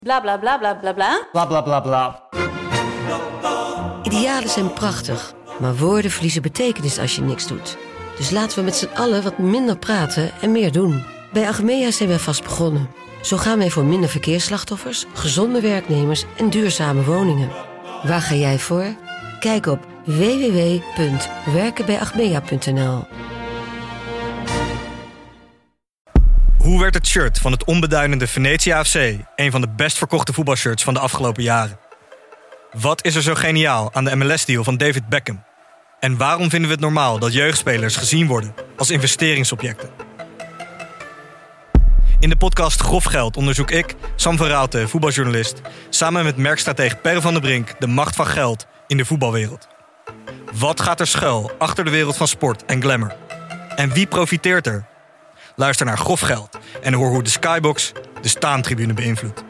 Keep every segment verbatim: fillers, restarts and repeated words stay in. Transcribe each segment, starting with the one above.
Bla bla bla bla bla bla. Bla bla bla bla. Idealen zijn prachtig, maar woorden verliezen betekenis als je niks doet. Dus laten we met z'n allen wat minder praten en meer doen. Bij Achmea zijn wij vast begonnen. Zo gaan wij voor minder verkeersslachtoffers, gezonde werknemers en duurzame woningen. Waar ga jij voor? Kijk op w w w punt werken bij achmea punt n l. Hoe werd het shirt van het onbeduidende Venetia F C een van de best verkochte voetbalshirts van de afgelopen jaren? Wat is er zo geniaal aan de M L S-deal van David Beckham? En waarom vinden we het normaal dat jeugdspelers gezien worden als investeringsobjecten? In de podcast Grof Geld onderzoek ik, Sam van Raalte, voetbaljournalist, samen met merkstratege Per van der Brink de macht van geld in de voetbalwereld. Wat gaat er schuil achter de wereld van sport en glamour? En wie profiteert er? Luister naar Grof Geld en hoor hoe de Skybox de staantribune beïnvloedt.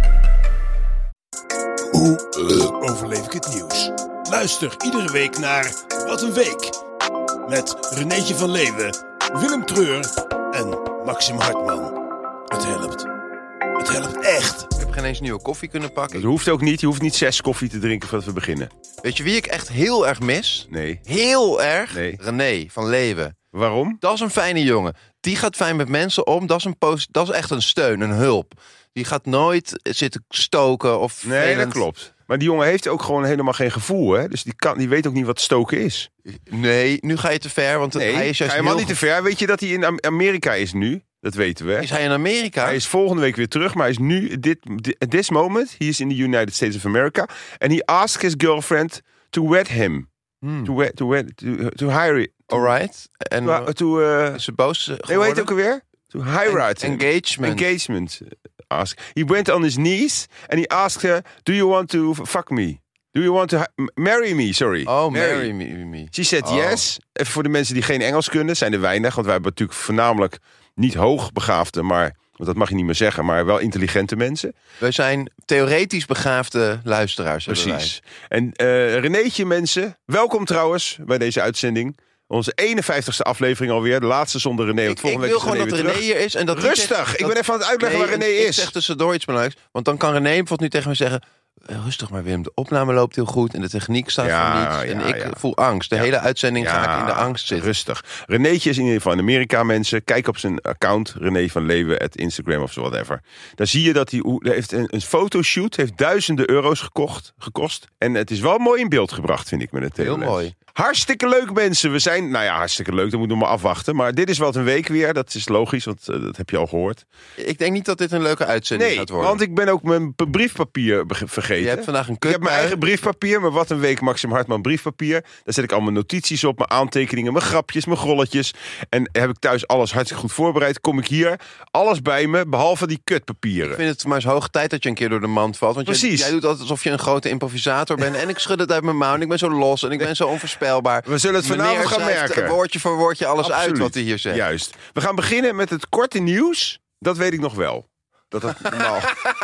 Hoe uh, overleef ik het nieuws? Luister iedere week naar Wat een Week. Met Renéetje van Leeuwen, Willem Treur en Maxim Hartman. Het helpt. Het helpt echt. Ik heb geen eens nieuwe koffie kunnen pakken. Dat hoeft ook niet. Je hoeft niet zes koffie te drinken voordat we beginnen. Weet je wie ik echt heel erg mis? Nee. Heel erg? Nee. René van Leeuwen. Waarom? Dat is een fijne jongen. Die gaat fijn met mensen om. Dat is, een post, dat is echt een steun, een hulp. Die gaat nooit zitten stoken of Nee, vervelend. dat klopt. Maar die jongen heeft ook gewoon helemaal geen gevoel, hè? Dus die, kan, die weet ook niet wat stoken is. Nee, nu ga je te ver, want Nee, hij is juist helemaal heel niet te ver. Weet je dat hij in Amerika is nu? Dat weten we. Is hij in Amerika? Hij is volgende week weer terug, maar hij is nu, dit, at this moment, he is in the United States of America. And he asked his girlfriend to wed him. Hmm. To, wed, to, wed, to, to hire it. Alright. En To, to, uh, is ze boos geworden? nee, hoe heet het ook alweer? To hire it. Engagement. Engagement. Ask. He went on his knees and he asked her, do you want to fuck me? Do you want to marry me? Sorry. Oh, marry me. me. She said oh. yes. Even voor de mensen die geen Engels kunnen, zijn er weinig. Want wij hebben natuurlijk voornamelijk niet hoogbegaafde, maar, want dat mag je niet meer zeggen, maar wel intelligente mensen. We zijn theoretisch begaafde luisteraars. Precies. En uh, Renéetje, mensen, welkom trouwens bij deze uitzending. Onze eenenvijftigste aflevering alweer. De laatste zonder René. Ik, ik wil gewoon dat René hier is. En dat Rustig, zegt, ik ben dat, even aan het uitleggen nee, waar René ik is. Ik zeg tussendoor iets belangrijks. Want dan kan René bijvoorbeeld nu tegen me zeggen, rustig maar Wim, de opname loopt heel goed en de techniek staat ja, voor niets. En ja, ik ja. voel angst. De ja. hele uitzending ja, ga ik in de angst zitten. Rustig. Renéetje is in ieder geval in Amerika, mensen. Kijk op zijn account, René van Leeuwen, at Instagram of zo, whatever. Daar zie je dat hij, hij heeft een, een fotoshoot, heeft duizenden euro's gekocht, gekost. En het is wel mooi in beeld gebracht, vind ik, met het Heel mooi. Hartstikke leuk, mensen. We zijn, nou ja, hartstikke leuk. Dat moet nog maar afwachten. Maar dit is wat een week weer. Dat is logisch, want uh, dat heb je al gehoord. Ik denk niet dat dit een leuke uitzending nee, gaat worden. want ik ben ook mijn p- briefpapier be- vergeten. Je hebt vandaag een Ik heb mijn kutbui. eigen briefpapier, maar wat een week Maxim Hartman briefpapier. Daar zet ik al mijn notities op, mijn aantekeningen, mijn grapjes, mijn grolletjes. En heb ik thuis alles hartstikke goed voorbereid. Kom ik hier, alles bij me, behalve die kutpapieren. Ik vind het maar eens hoog tijd dat je een keer door de mand valt. Want Precies. Jij, jij doet altijd alsof je een grote improvisator bent. En ik schud het uit mijn mouw en ik ben zo los en ik ben zo onvoorspelbaar. We zullen het vanavond Meneer gaan schrijft merken. woordje voor woordje alles Absoluut. uit wat hij hier zegt. Juist. We gaan beginnen met het korte nieuws. Dat weet ik nog wel. Dat het, nou.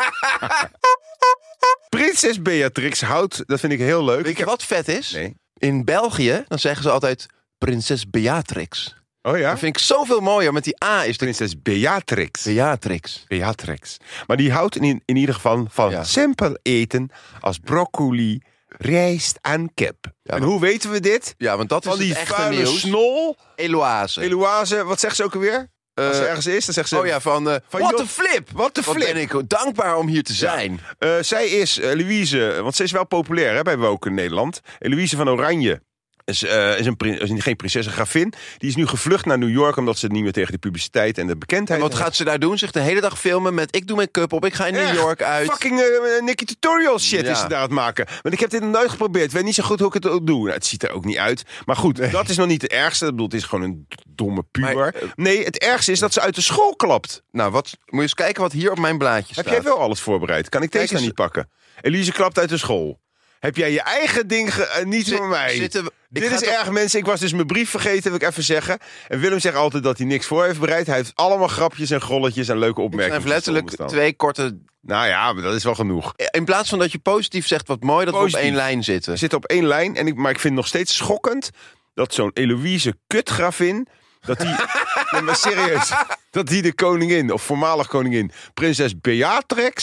Prinses Beatrix houdt, dat vind ik heel leuk. Weet je wat vet is? Nee. In België, dan zeggen ze altijd prinses Beatrix. Oh ja? Dat vind ik zoveel mooier, met die A is de Prinses Beatrix. Beatrix. Beatrix. Maar die houdt in, in ieder geval van Ja. simpel eten als broccoli, rijst en kip. Ja, en maar- hoe weten we dit? Ja, want dat Van is die het echte vuile nieuws. snol, Eloise. Eloise, wat zegt ze ook alweer? Als ze Eh, ergens is, dan zegt ze... Oh ja, van, uh, Van what Job- a flip. What the Wat flip. ben ik dankbaar om hier te zijn. Uh, zij is, uh, Louise, want ze is wel populair hè, bij Woken in Nederland. En Louise van Oranje is, uh, is, een prin- is geen prinses, een gravin. Die is nu gevlucht naar New York omdat ze niet meer tegen de publiciteit en de bekendheid... En wat gaat ze daar doen? Zich de hele dag filmen met ik doe make-up op, ik ga in New Echt, York uit. Fucking uh, Nicky Tutorial shit Ja. is ze daar aan het maken. Want ik heb dit nog nooit geprobeerd. Ik weet niet zo goed hoe ik het ook doe. Nou, het ziet er ook niet uit. Maar goed, dat is nog niet het ergste. Ik bedoel, het is gewoon een domme puber. Maar, uh, nee, het ergste is dat ze uit de school klapt. Nou, wat, moet je eens kijken wat hier op mijn blaadje Heb staat. jij wel alles voorbereid? Kan ik Kijk deze nou eens. niet pakken? Elise klapt uit de school. Heb jij je eigen ding, ge- uh, niet Zit- voor mij? zitten we- ik Dit ga is toch- erg, mensen. Ik was dus mijn brief vergeten, wil ik even zeggen. En Willem zegt altijd dat hij niks voor heeft bereid. Hij heeft allemaal grapjes en grolletjes en leuke Ik opmerkingen. schrijf letterlijk staan. twee korte... Nou ja, maar dat is wel genoeg. In plaats van dat je positief zegt wat mooi dat we Positief. op één lijn zitten. We zitten op één lijn, en ik, maar ik vind het nog steeds schokkend dat zo'n Eloïse kutgravin, dat die, nee, maar serieus, dat die de koningin, of voormalig koningin, prinses Beatrix,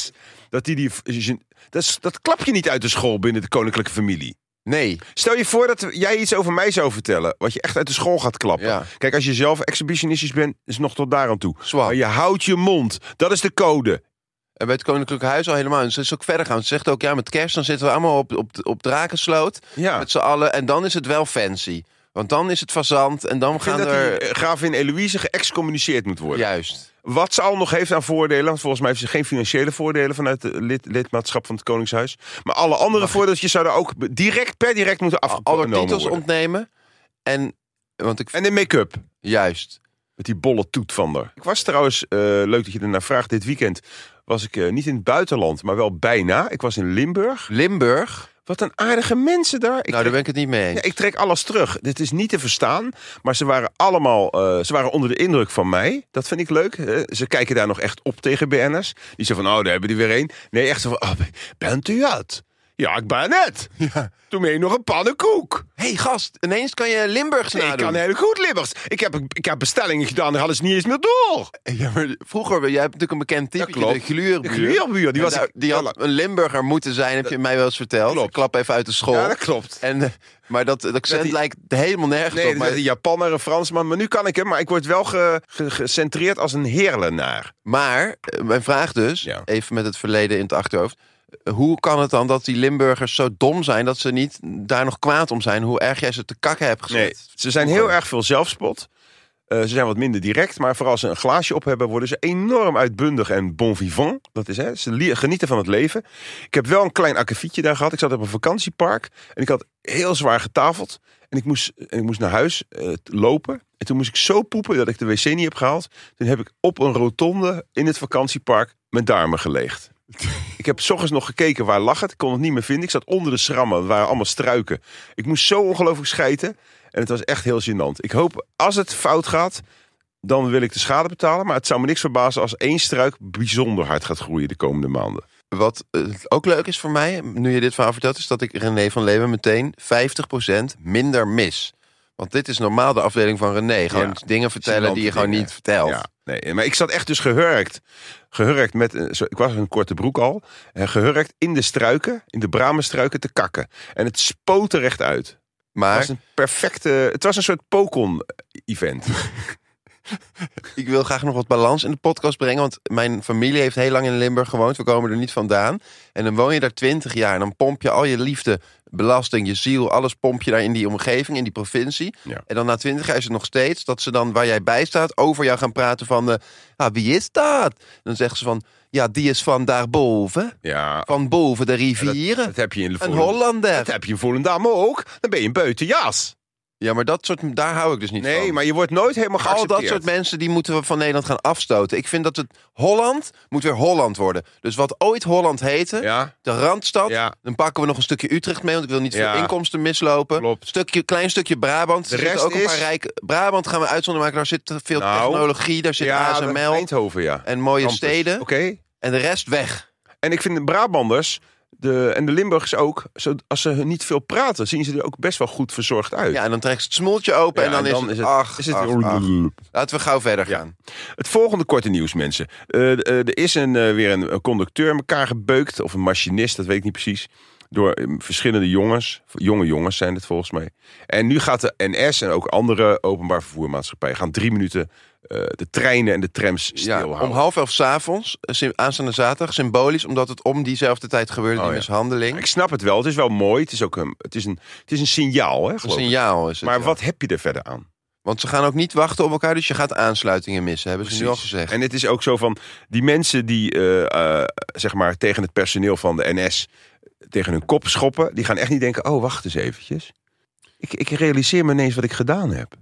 Dat, die die, dat, is, dat klap je niet uit de school binnen de koninklijke familie. Nee. Stel je voor dat jij iets over mij zou vertellen, wat je echt uit de school gaat klappen. Ja. Kijk, als je zelf exhibitionistisch bent, is het nog tot daar aan toe. Zwak. Maar je houdt je mond. Dat is de code. En bij het Koninklijk Huis al helemaal. En ze is ook verder gaan. Ze zegt ook, ja, met kerst dan zitten we allemaal op, op, op Drakensloot. Ja. Met z'n allen. En dan is het wel fancy. Want dan is het fazant. En dan Ik vind gaan dat er... die eh, gravin Eloïse geëxcommuniceerd moet worden. Juist. Wat ze al nog heeft aan voordelen. Want volgens mij heeft ze geen financiële voordelen vanuit het lid, lidmaatschap van het Koningshuis. Maar alle andere Mag voordeeltjes zouden ook direct per direct moeten Alle afgenomen titels worden. ontnemen. En... Want ik... En de make-up. Juist. Met die bolle toet van haar. Ik was trouwens, uh, leuk dat je ernaar vraagt, dit weekend was ik uh, niet in het buitenland, maar wel bijna. Ik was in Limburg. Limburg. Wat een aardige mensen daar. Ik nou, trek, daar ben ik het niet mee eens. ja, ik trek alles terug. Dit is niet te verstaan. Maar ze waren allemaal uh, ze waren onder de indruk van mij. Dat vind ik leuk. Uh, ze kijken daar nog echt op tegen B N'ers. Die zeggen van, oh, daar hebben die weer een. Nee, echt zo van, oh, bent u het? Ja, ik ben het. Ja. Toen meen je nog een pannenkoek. Hé, hey, gast. Ineens kan je Limburgs Nee, ik nadoen. kan heel goed Limburgs. Ik heb, ik heb bestellingen gedaan, daar hadden ze niet eens meer door. Ja, maar vroeger, jij hebt natuurlijk een bekend type. Ja, klopt. De Gluurbuur. De Gluurbuur, die was En daar- die had een Limburger moeten zijn, heb je mij wel eens verteld. Klopt. Ik klap even uit de school. Ja, dat klopt. En, eh, maar dat, dat accent Dat die- lijkt helemaal nergens Nee, op. dat Maar, is een Japanner, een Fransman. Maar nu kan ik hem. Maar ik word wel ge, ge- gecentreerd als een heerlenaar. maar eh, mijn vraag dus, Ja. even met het verleden in het achterhoofd. eh, Hoe kan het dan dat die Limburgers zo dom zijn dat ze niet daar nog kwaad om zijn? Hoe erg jij ze te kakken hebt gezet? Nee, ze zijn heel erg veel zelfspot. Uh, ze zijn wat minder direct, maar vooral als ze een glaasje op hebben, worden ze enorm uitbundig en bon vivant. Dat is, hè, ze li- genieten van het leven. Ik heb wel een klein akkefietje daar gehad. Ik zat op een vakantiepark en ik had heel zwaar getafeld. En ik moest, en ik moest naar huis uh, lopen. En toen moest ik zo poepen dat ik de wc niet heb gehaald. Toen heb ik op een rotonde in het vakantiepark mijn darmen geleegd. Ik heb 's ochtends nog gekeken waar lag het. Ik kon het niet meer vinden. Ik zat onder de schrammen. Het waren allemaal struiken. Ik moest zo ongelooflijk schijten. En het was echt heel gênant. Ik hoop, als het fout gaat, dan wil ik de schade betalen. Maar het zou me niks verbazen als één struik bijzonder hard gaat groeien de komende maanden. Wat uh, ook leuk is voor mij, nu je dit verhaal vertelt, is dat ik René van Leeuwen meteen vijftig procent minder mis. Want dit is normaal de afdeling van René. Gewoon Ja, dingen vertellen die je gewoon dingen. niet vertelt. Ja, nee, maar ik zat echt dus gehurkt. Gehurkt met, uh, zo, ik was in een korte broek al. En gehurkt in de struiken, in de bramenstruiken te kakken. En het spoot er echt uit. Het Maar was een perfecte, het was een soort Pokon-event. ik wil graag nog wat balans in de podcast brengen. Want mijn familie heeft heel lang in Limburg gewoond. We komen er niet vandaan. En dan woon je daar twintig jaar. En dan pomp je al je liefde, belasting, je ziel, alles pomp je daar in die omgeving, in die provincie. Ja. En dan na twintig jaar is het nog steeds dat ze dan, waar jij bij staat, over jou gaan praten van, de, ah, wie is dat? Dan zeggen ze van, ja, die is van daarboven. Ja, Van boven de rivieren. dat heb je in de Een Hollander. Dat heb je in Volendam ook. Dan ben je een buitenjas. Ja, maar dat soort, daar hou ik dus niet van. Nee, maar je wordt nooit helemaal Al geaccepteerd. dat soort mensen die moeten we van Nederland gaan afstoten. Ik vind dat het Holland moet weer Holland worden. Dus wat ooit Holland heette, Ja, de Randstad, ja. dan pakken we nog een stukje Utrecht mee, want ik wil niet Ja. veel inkomsten mislopen. Klopt. Stukje, klein stukje Brabant. De Er zitten rest ook een paar is- rijke. Brabant gaan we uitzonderen maken. Daar zit veel Nou, technologie, daar zit ja, A S M L Eindhoven, ja. en mooie Campus. steden. Oké. En de rest weg. En ik vind de Brabanders de, en de Limburgers ook, zo, als ze niet veel praten, zien ze er ook best wel goed verzorgd uit. Ja, en dan trekt ze het smoeltje open Ja, en dan, is, het, het, ach, is het ach, ach. Laten we gauw verder Ja. gaan. Het volgende korte nieuws, mensen. Uh, uh, er is een, uh, weer een, een conducteur in elkaar gebeukt, of een machinist, dat weet ik niet precies. Door um, verschillende jongens. Jonge jongens zijn het volgens mij. En nu gaat de N S en ook andere openbaar vervoermaatschappijen gaan drie minuten uh, de treinen en de trams Ja, stilhouden. om half elf 's avonds, aanstaande zaterdag, symbolisch, omdat het om diezelfde tijd gebeurde, Oh, die ja. mishandeling. Ik snap het wel. Het is wel mooi. Het is ook een, het is een, het is een signaal, hè, Een geloof ik. signaal is het. Maar ja. wat heb je er verder aan? Want ze gaan ook niet wachten op elkaar, dus je gaat aansluitingen missen, hebben ze nu al gezegd. En het is ook zo van die mensen die uh, uh, zeg maar tegen het personeel van de N S tegen hun kop schoppen, die gaan echt niet denken: oh, wacht eens eventjes. Ik, ik realiseer me ineens wat ik gedaan heb.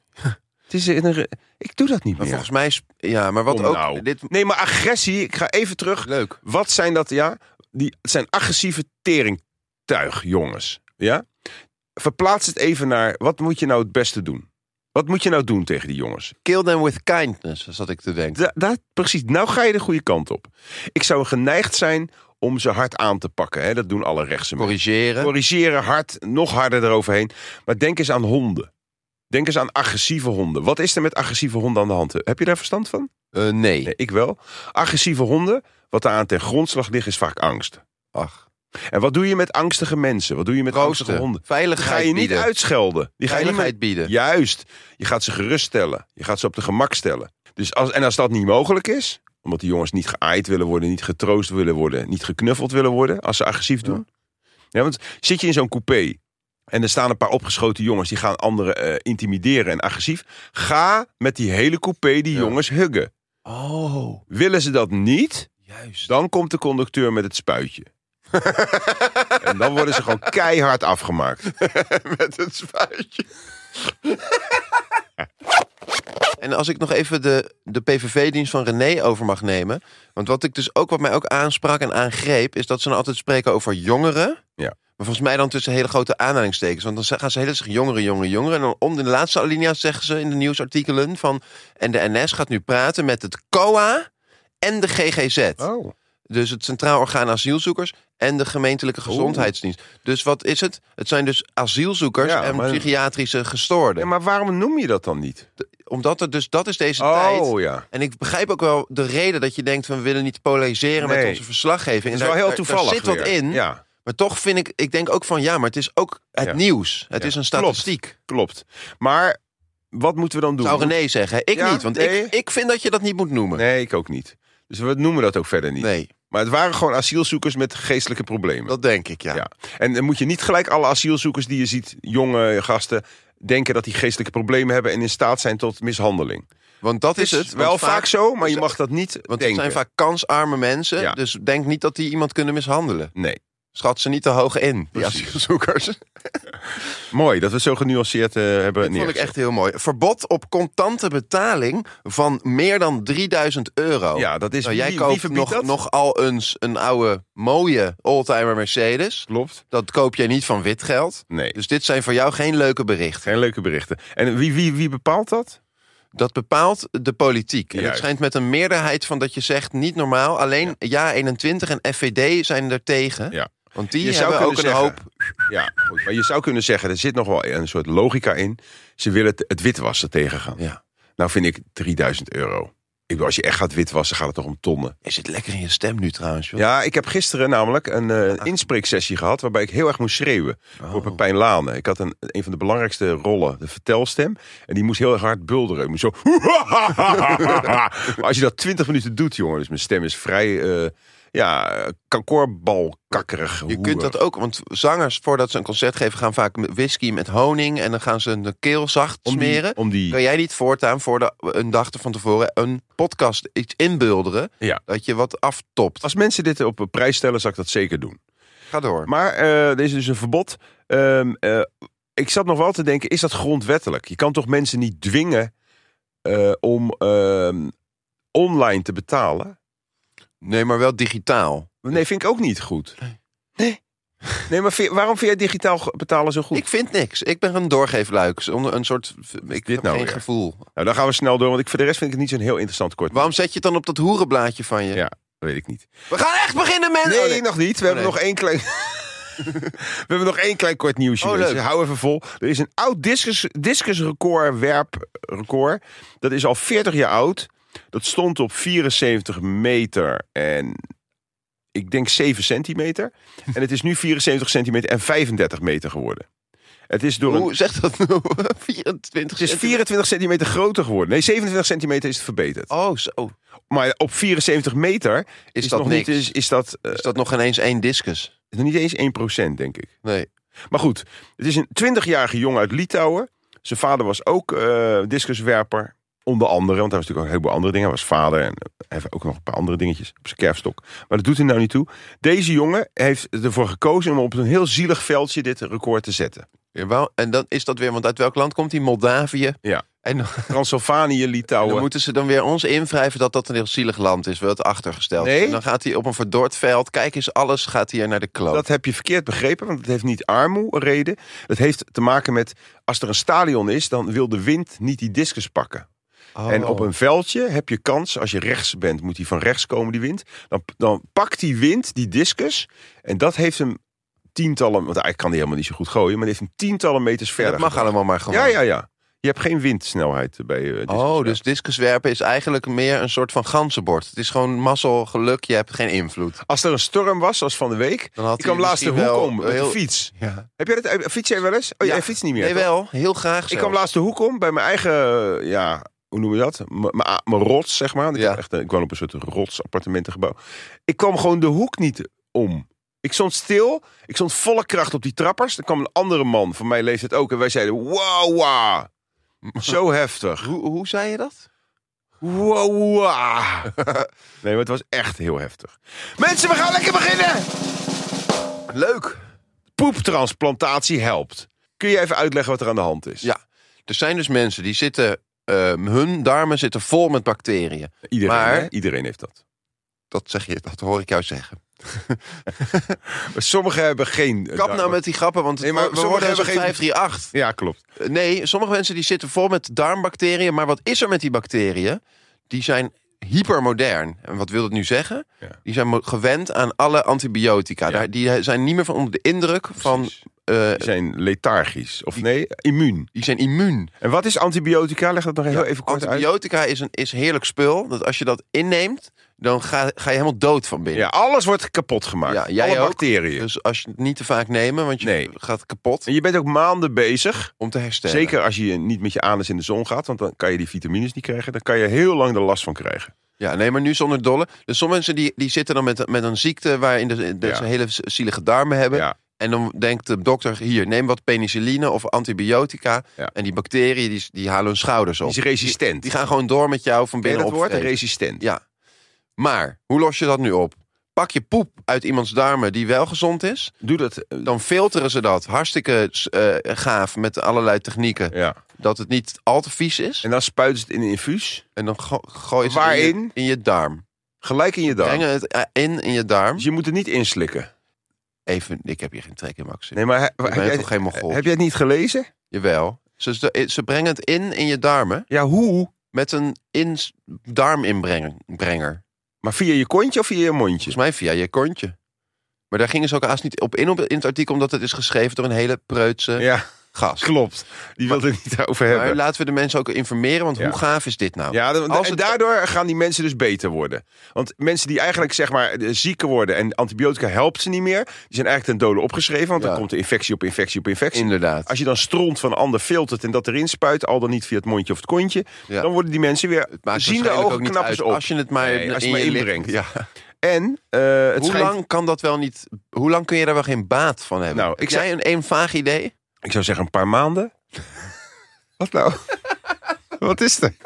Het is een, re- ik doe dat niet Maar meer. volgens mij, is- ja, maar wat Kom ook, nou. dit, Nee, maar agressie. Ik ga even terug. leuk. Wat zijn dat? Ja, die het zijn agressieve teringtuig, jongens. Ja. Verplaats het even naar wat moet je nou het beste doen? Wat moet je nou doen tegen die jongens? Kill them with kindness, zat ik te denken. Da, da, precies, nou ga je de goede kant op. Ik zou geneigd zijn om ze hard aan te pakken. Hè? Dat doen alle rechtse mensen. Corrigeren. Corrigeren, hard, nog harder eroverheen. Maar denk eens aan honden. Denk eens aan agressieve honden. Wat is er met agressieve honden aan de hand? Heb je daar verstand van? Uh, nee. nee. Ik wel. Agressieve honden, wat daar aan ten grondslag ligt, is vaak angst. Ach. En wat doe je met angstige mensen? Wat doe je met Troosten. angstige honden? Veiligheid Die ga je niet bieden. uitschelden. Die ga je niet Veiligheid meer... bieden. Juist. Je gaat ze geruststellen. Je gaat ze op de gemak stellen. Dus als, en als dat niet mogelijk is, omdat die jongens niet geaaid willen worden, niet getroost willen worden, niet geknuffeld willen worden, als ze agressief doen. Ja, ja want zit je in zo'n coupé en er staan een paar opgeschoten jongens die gaan anderen uh, intimideren en agressief. Ga met die hele coupé die ja. jongens huggen. Oh. Willen ze dat niet, Juist. dan komt de conducteur met het spuitje. En dan worden ze gewoon keihard afgemaakt. Met het spuitje. En als ik nog even de, de P V V-dienst van René over mag nemen. Want wat ik dus ook, wat mij ook aansprak en aangreep, is dat ze dan altijd spreken over jongeren. Ja. Maar volgens mij dan tussen hele grote aanhalingstekens. Want dan gaan ze heel zeggen jongeren, jongeren, jongeren. En dan om de laatste alinea zeggen ze in de nieuwsartikelen van, en de N S gaat nu praten met het C O A en de G G Z. Oh. Dus het Centraal Orgaan Asielzoekers en de gemeentelijke gezondheidsdienst. Dus wat is het? Het zijn dus asielzoekers ja, en maar... psychiatrische gestoorden. Ja, maar waarom noem je dat dan niet? De, omdat er dus, dat is deze oh, tijd. Ja. En ik begrijp ook wel de reden dat je denkt van we willen niet polariseren nee. met onze verslaggeving. Het is en wel daar, heel toevallig daar zit weer. wat in. Ja. Maar toch vind ik, ik denk ook van ja, maar het is ook het ja. nieuws. Het ja. is een statistiek. Klopt, klopt. Maar wat moeten we dan doen? Zou René zeggen, ik ja, niet. Want nee. ik, ik vind dat je dat niet moet noemen. Nee, ik ook niet. Dus we noemen dat ook verder niet. Nee. Maar het waren gewoon asielzoekers met geestelijke problemen. Dat denk ik, ja. ja. En dan moet je niet gelijk alle asielzoekers die je ziet, jonge gasten, denken dat die geestelijke problemen hebben en in staat zijn tot mishandeling. Want dat is het. het. Wel vaak, vaak zo, maar je mag dat niet want denken. het zijn vaak kansarme mensen. Ja. Dus denk niet dat die iemand kunnen mishandelen. Nee. Schat ze niet te hoog in, die Precies. asielzoekers. Mooi dat we het zo genuanceerd uh, hebben Dat vond ik echt heel mooi. Verbod op contante betaling van meer dan drieduizend euro. Ja, dat is nou, jij wie, koopt wie nog, dat? nog al eens een oude, mooie oldtimer Mercedes. Klopt. Dat koop jij niet van wit geld. Nee. Dus dit zijn voor jou geen leuke berichten. Geen leuke berichten. En wie, wie, wie bepaalt dat? Dat bepaalt de politiek. En Juist. het schijnt met een meerderheid van dat je zegt niet normaal. Alleen ja, Ja eenentwintig en F V D zijn er tegen. Ja. Want die je zou hebben ook een zeggen, hoop... Ja, goed, maar je zou kunnen zeggen, er zit nog wel een soort logica in. Ze willen het, het witwassen tegengaan. Ja. Nou vind ik drieduizend euro. Ik bedoel, als je echt gaat witwassen, gaat het toch om tonnen. Je zit lekker in je stem nu trouwens, joh. Ja, ik heb gisteren namelijk een uh, inspreeksessie gehad waarbij ik heel erg moest schreeuwen. Oh. Voor Pepijn Lane. Ik had een, een van de belangrijkste rollen, de vertelstem. En die moest heel erg hard bulderen. Ik moest zo... Maar als je dat twintig minuten doet, jongen, dus mijn stem is vrij... Uh, ja, kankoorbalkakkerig. Je kunt dat ook, want zangers voordat ze een concert geven gaan vaak whisky met honing en dan gaan ze de keel zacht om die, smeren. Om die... Kan jij niet voortaan voor de, een dag van tevoren een podcast iets inbulderen ja. dat je wat aftopt? Als mensen dit op een prijs stellen, zou ik dat zeker doen. Ga door. Maar uh, er is dus een verbod. Um, uh, ik zat nog wel te denken, is dat grondwettelijk? Je kan toch mensen niet dwingen uh, om uh, online te betalen? Nee, maar wel digitaal. Nee, vind ik ook niet goed. Nee. Nee, maar vind, waarom vind jij digitaal betalen zo goed? Ik vind niks. Ik ben een doorgeefluik. Onder een soort... Ik heb nou geen weer? gevoel. Nou, dan gaan we snel door, want ik, voor de rest vind ik het niet zo'n heel interessant kort. Waarom zet je het dan op dat hoerenblaadje van je? Ja, dat weet ik niet. We gaan echt beginnen, mensen! Nee, oh, nee. nog niet. We oh, hebben nee. nog één klein... We hebben nog één klein kort nieuwsje. Oh, mensen. leuk. Hou even vol. Er is een oud discus, discusrecord, werprecord. Dat is al veertig jaar oud. Dat stond op vierenzeventig meter en ik denk zeven centimeter. En het is nu vierenzeventig centimeter en vijfendertig meter geworden. Het is door Hoe een... zegt dat nou? vierentwintig Het is vierentwintig centimeter groter geworden. Nee, zevenentwintig centimeter is het verbeterd. Oh, zo. Maar op vierenzeventig meter is, Is is dat nog niks? niet... Is, is dat, uh, Is dat nog ineens één discus? is nog niet eens één procent, denk ik. Nee. Maar goed, het is een twintigjarige jongen uit Litouwen. Zijn vader was ook uh, discuswerper. Onder andere, want hij was natuurlijk ook een heleboel andere dingen. Hij was vader en hij heeft ook nog een paar andere dingetjes op zijn kerfstok. Maar dat doet hij nou niet toe. Deze jongen heeft ervoor gekozen om op een heel zielig veldje dit record te zetten. Ja, wel, en dan is dat weer, want uit welk land komt hij? Moldavië? Ja. En dan, Transylvanië, Litouwen. dan moeten ze dan weer ons invrijven dat dat een heel zielig land is. Wel het achtergesteld. Nee. En dan gaat hij op een verdord veld. Kijk eens, alles gaat hij er naar de kloot. Dat heb je verkeerd begrepen, want het heeft niet armoe reden. Het heeft te maken met, als er een stadion is, dan wil de wind niet die discus pakken. Oh. En op een veldje heb je kans, als je rechts bent, moet die van rechts komen, die wind. Dan, dan pakt die wind die discus en dat heeft hem tientallen, want eigenlijk kan hij helemaal niet zo goed gooien, maar die heeft hem tientallen meters verder. Dat mag gebracht. allemaal maar gewoon. Ja, ja, ja. Je hebt geen windsnelheid bij uh, Oh, dus discuswerpen is eigenlijk meer een soort van ganzenbord. Het is gewoon mazzel, geluk, je hebt geen invloed. Als er een storm was, zoals van de week... Dan had ik kwam hij laatst de hoek misschien wel om met heel- de fiets. Ja. Heb jij dat? uh, Fiets jij wel eens? Oh, Ja. jij fietst niet meer, Nee, toch? wel. Heel graag Ik zelfs. kwam laatst de hoek om bij mijn eigen, uh, ja, hoe noem je dat? M- m- Mijn rots, zeg maar. Ik, Ja. heb echt, een- ik woon op een soort rotsappartementengebouw. Ik kwam gewoon de hoek niet om. Ik stond stil. Ik stond volle kracht op die trappers. Er kwam een andere man van mijn leeftijd ook. En wij zeiden, wow, wow. Zo heftig. Hoe, hoe zei je dat? Wow, wow. Nee, maar het was echt heel heftig. Mensen, we gaan lekker beginnen. Leuk. Poeptransplantatie helpt. Kun je even uitleggen wat er aan de hand is? Ja. Er zijn dus mensen die zitten... Uh, hun darmen zitten vol met bacteriën. Iedereen, Maar- hè? Iedereen heeft dat. Dat zeg je, dat hoor ik jou zeggen. Maar sommigen hebben geen... Kap darmen. nou met die grappen, want Nee, maar we sommigen worden hebben zo'n geen- vijf drie acht. Ja, klopt. Nee, sommige mensen die zitten vol met darmbacteriën. Maar wat is er met die bacteriën? Die zijn hypermodern. En wat wil dat nu zeggen? Ja. Die zijn mo- gewend aan alle antibiotica. Ja. Daar- Die zijn niet meer van onder de indruk van... Precies. eh, Die zijn lethargisch. Of nee, immuun. die zijn immuun. En wat is antibiotica? Leg dat nog heel even kort uit. Antibiotica is een is heerlijk spul. Dat als je dat inneemt, dan ga, ga je helemaal dood van binnen. Ja, alles wordt kapot gemaakt. Ja, jij Alle ook. bacteriën. Dus als je het niet te vaak neemt, want je Nee. gaat kapot En je bent ook maanden bezig. om te herstellen. Zeker als je niet met je anus in de zon gaat. Want dan kan je die vitamines niet krijgen. Dan kan je heel lang er last van krijgen. Ja, nee, maar nu zonder dolle. Dus sommige mensen die, die zitten dan met, met een ziekte waarin de, de, Ja. ze hele zielige darmen hebben. Ja. En dan denkt de dokter, hier, neem wat penicilline of antibiotica. Ja. En die bacteriën, die, die halen hun schouders op. Die is resistent. Die, die gaan gewoon door met jou van Ken je binnen dat woord? opvreten. Resistent. Ja. Maar, hoe los je dat nu op? Pak je poep uit iemands darmen die wel gezond is. Doe dat. eh, Dan filteren ze dat hartstikke eh, gaaf met allerlei technieken. Ja. Dat het niet al te vies is. En dan spuiten ze het in een infuus. En dan go- gooi je het in je, Waarin? in je darm. Gelijk in je darm. Brengen het eh, in in je darm. Dus je moet het niet inslikken. Even, ik heb hier geen trek in, Maxim. Nee, maar he- ben heb, jij, toch geen Mongool? heb jij het niet gelezen? Jawel. Ze, ze brengen het in in je darmen Ja, hoe? met een in, darminbrenger. brenger. Maar via je kontje of via je mondje? Volgens mij via je kontje. Maar daar gingen ze ook haast niet op in, op in het artikel, omdat het is geschreven door een hele preutse Ja, gast. klopt. Die wilde het niet over Maar hebben. laten we de mensen ook informeren, want Ja. hoe gaaf is dit nou? Ja, de- Als en het- daardoor gaan die mensen dus beter worden. Want mensen die eigenlijk zeg maar eh, zieker worden en antibiotica helpt ze niet meer, die zijn eigenlijk ten dode opgeschreven, want Ja. dan komt er infectie op infectie op infectie. Inderdaad. Als je dan stront van een ander filtert en dat erin spuit, al dan niet via het mondje of het kontje, Ja. dan worden die mensen weer Het maakt zien de waarschijnlijk ogen ook niet knappen uit ze op. als je het maar, Nee, als je in het je maar lichaam- inbrengt. Ja. En eh, het Hoe schijnt, lang kan dat wel niet? Hoe lang kun je daar wel geen baat van hebben? Nou, Heb ik jij zeg- een, een vaag idee? ik zou zeggen een paar maanden. Wat nou? Wat is er?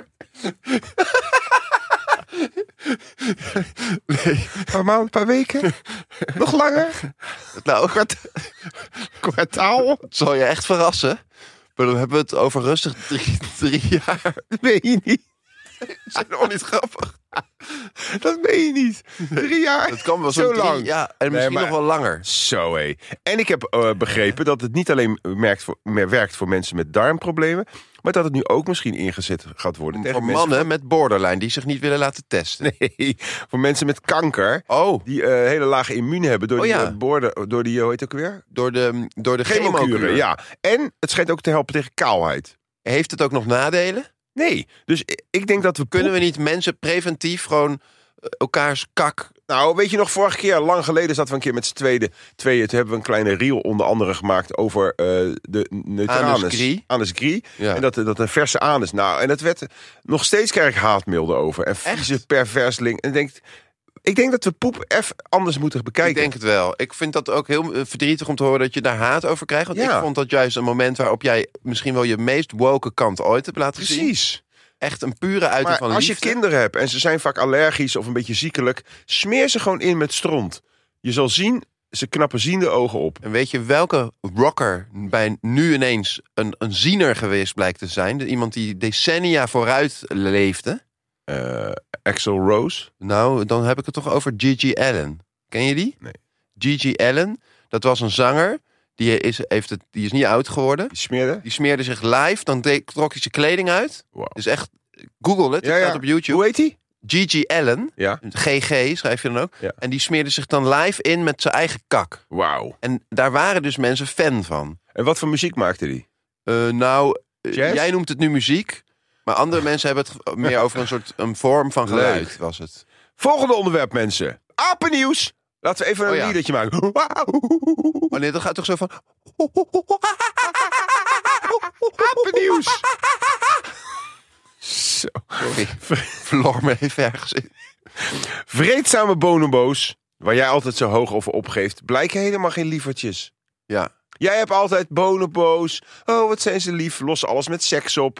Nee. Een paar maanden, een paar weken? Nog langer? Nou, Kwartaal? het zal je echt verrassen. Maar dan hebben we het over rustig drie, drie jaar. Dat meen je niet. Dat is nog niet grappig. Dat meen je niet. Drie jaar? Dat kan wel Zo zo'n drie- lang. Ja, en misschien maar- nog wel langer. Zo hé. En ik heb eh, begrepen dat het niet alleen merkt voor, meer werkt voor mensen met darmproblemen, maar dat het nu ook misschien ingezet gaat worden tegen Voor mensen mannen met borderline die zich niet willen laten testen. Nee, voor mensen met kanker. Oh, Die eh, hele lage immuun hebben door Oh, die ja. eh, borden, door die, hoe heet het ook weer? door de, door de Chemokuren, chemokuren. ja. En het schijnt ook te helpen tegen kaalheid. Heeft het ook nog nadelen? Nee, dus ik- ik denk dat we Kunnen we niet mensen preventief gewoon eh, elkaars kak... Nou, weet je nog, vorige keer, lang geleden, zaten we een keer met z'n tweeën. tweeën toen hebben we een kleine reel onder andere gemaakt over uh, de neutralis. Anus gris. Anus gris. Ja. En dat, dat een verse anus. Nou, en dat werd, nog steeds krijg ik haatmailden over. En vieze perversling. En denk, ik denk dat we poep even anders moeten bekijken. Ik denk het wel. Ik vind dat ook heel eh, verdrietig om te horen dat je daar haat over krijgt. Want Ja. ik vond dat juist een moment waarop jij misschien wel je meest woke kant ooit hebt laten zien. Precies. Echt een pure uiting Maar van als je liefde. kinderen hebt en ze zijn vaak allergisch of een beetje ziekelijk, smeer ze gewoon in met stront. Je zal zien, ze knappen ziende ogen op. En weet je welke rocker bij nu ineens een, een ziener geweest blijkt te zijn? Iemand die decennia vooruit leefde. Uh, Axl Rose. Nou, dan heb ik het toch over Gigi Allen. Ken je die? Nee. Gigi Allen, dat was een zanger. Die is, heeft het, die is niet oud geworden. Die smeerde. Die smeerde zich live, dan deed, trok hij zijn kleding uit. Wow. Dus echt, google het, het Ja, ja. staat op YouTube. Hoe heet die? Gigi Allen, Ja. G G schrijf je dan ook. Ja. En die smeerde zich dan live in met zijn eigen kak. Wauw. En daar waren dus mensen fan van. En wat voor muziek maakte die? Uh, nou, uh, Jazz? jij noemt het nu muziek, maar andere mensen hebben het meer over een soort een vorm van geluid, Leuk. was het. Volgende onderwerp, mensen. Apennieuws. Laten we even een Oh ja. liedertje maken. Oh nee, dat gaat toch zo van... Apennieuws. Zo. Sorry, verloor me even ergens in. Vreedzame bonobo's, waar jij altijd zo hoog over opgeeft, blijken helemaal geen lievertjes. Ja. Jij hebt altijd bonobo's. Oh, wat zijn ze lief. Lossen alles met seks op.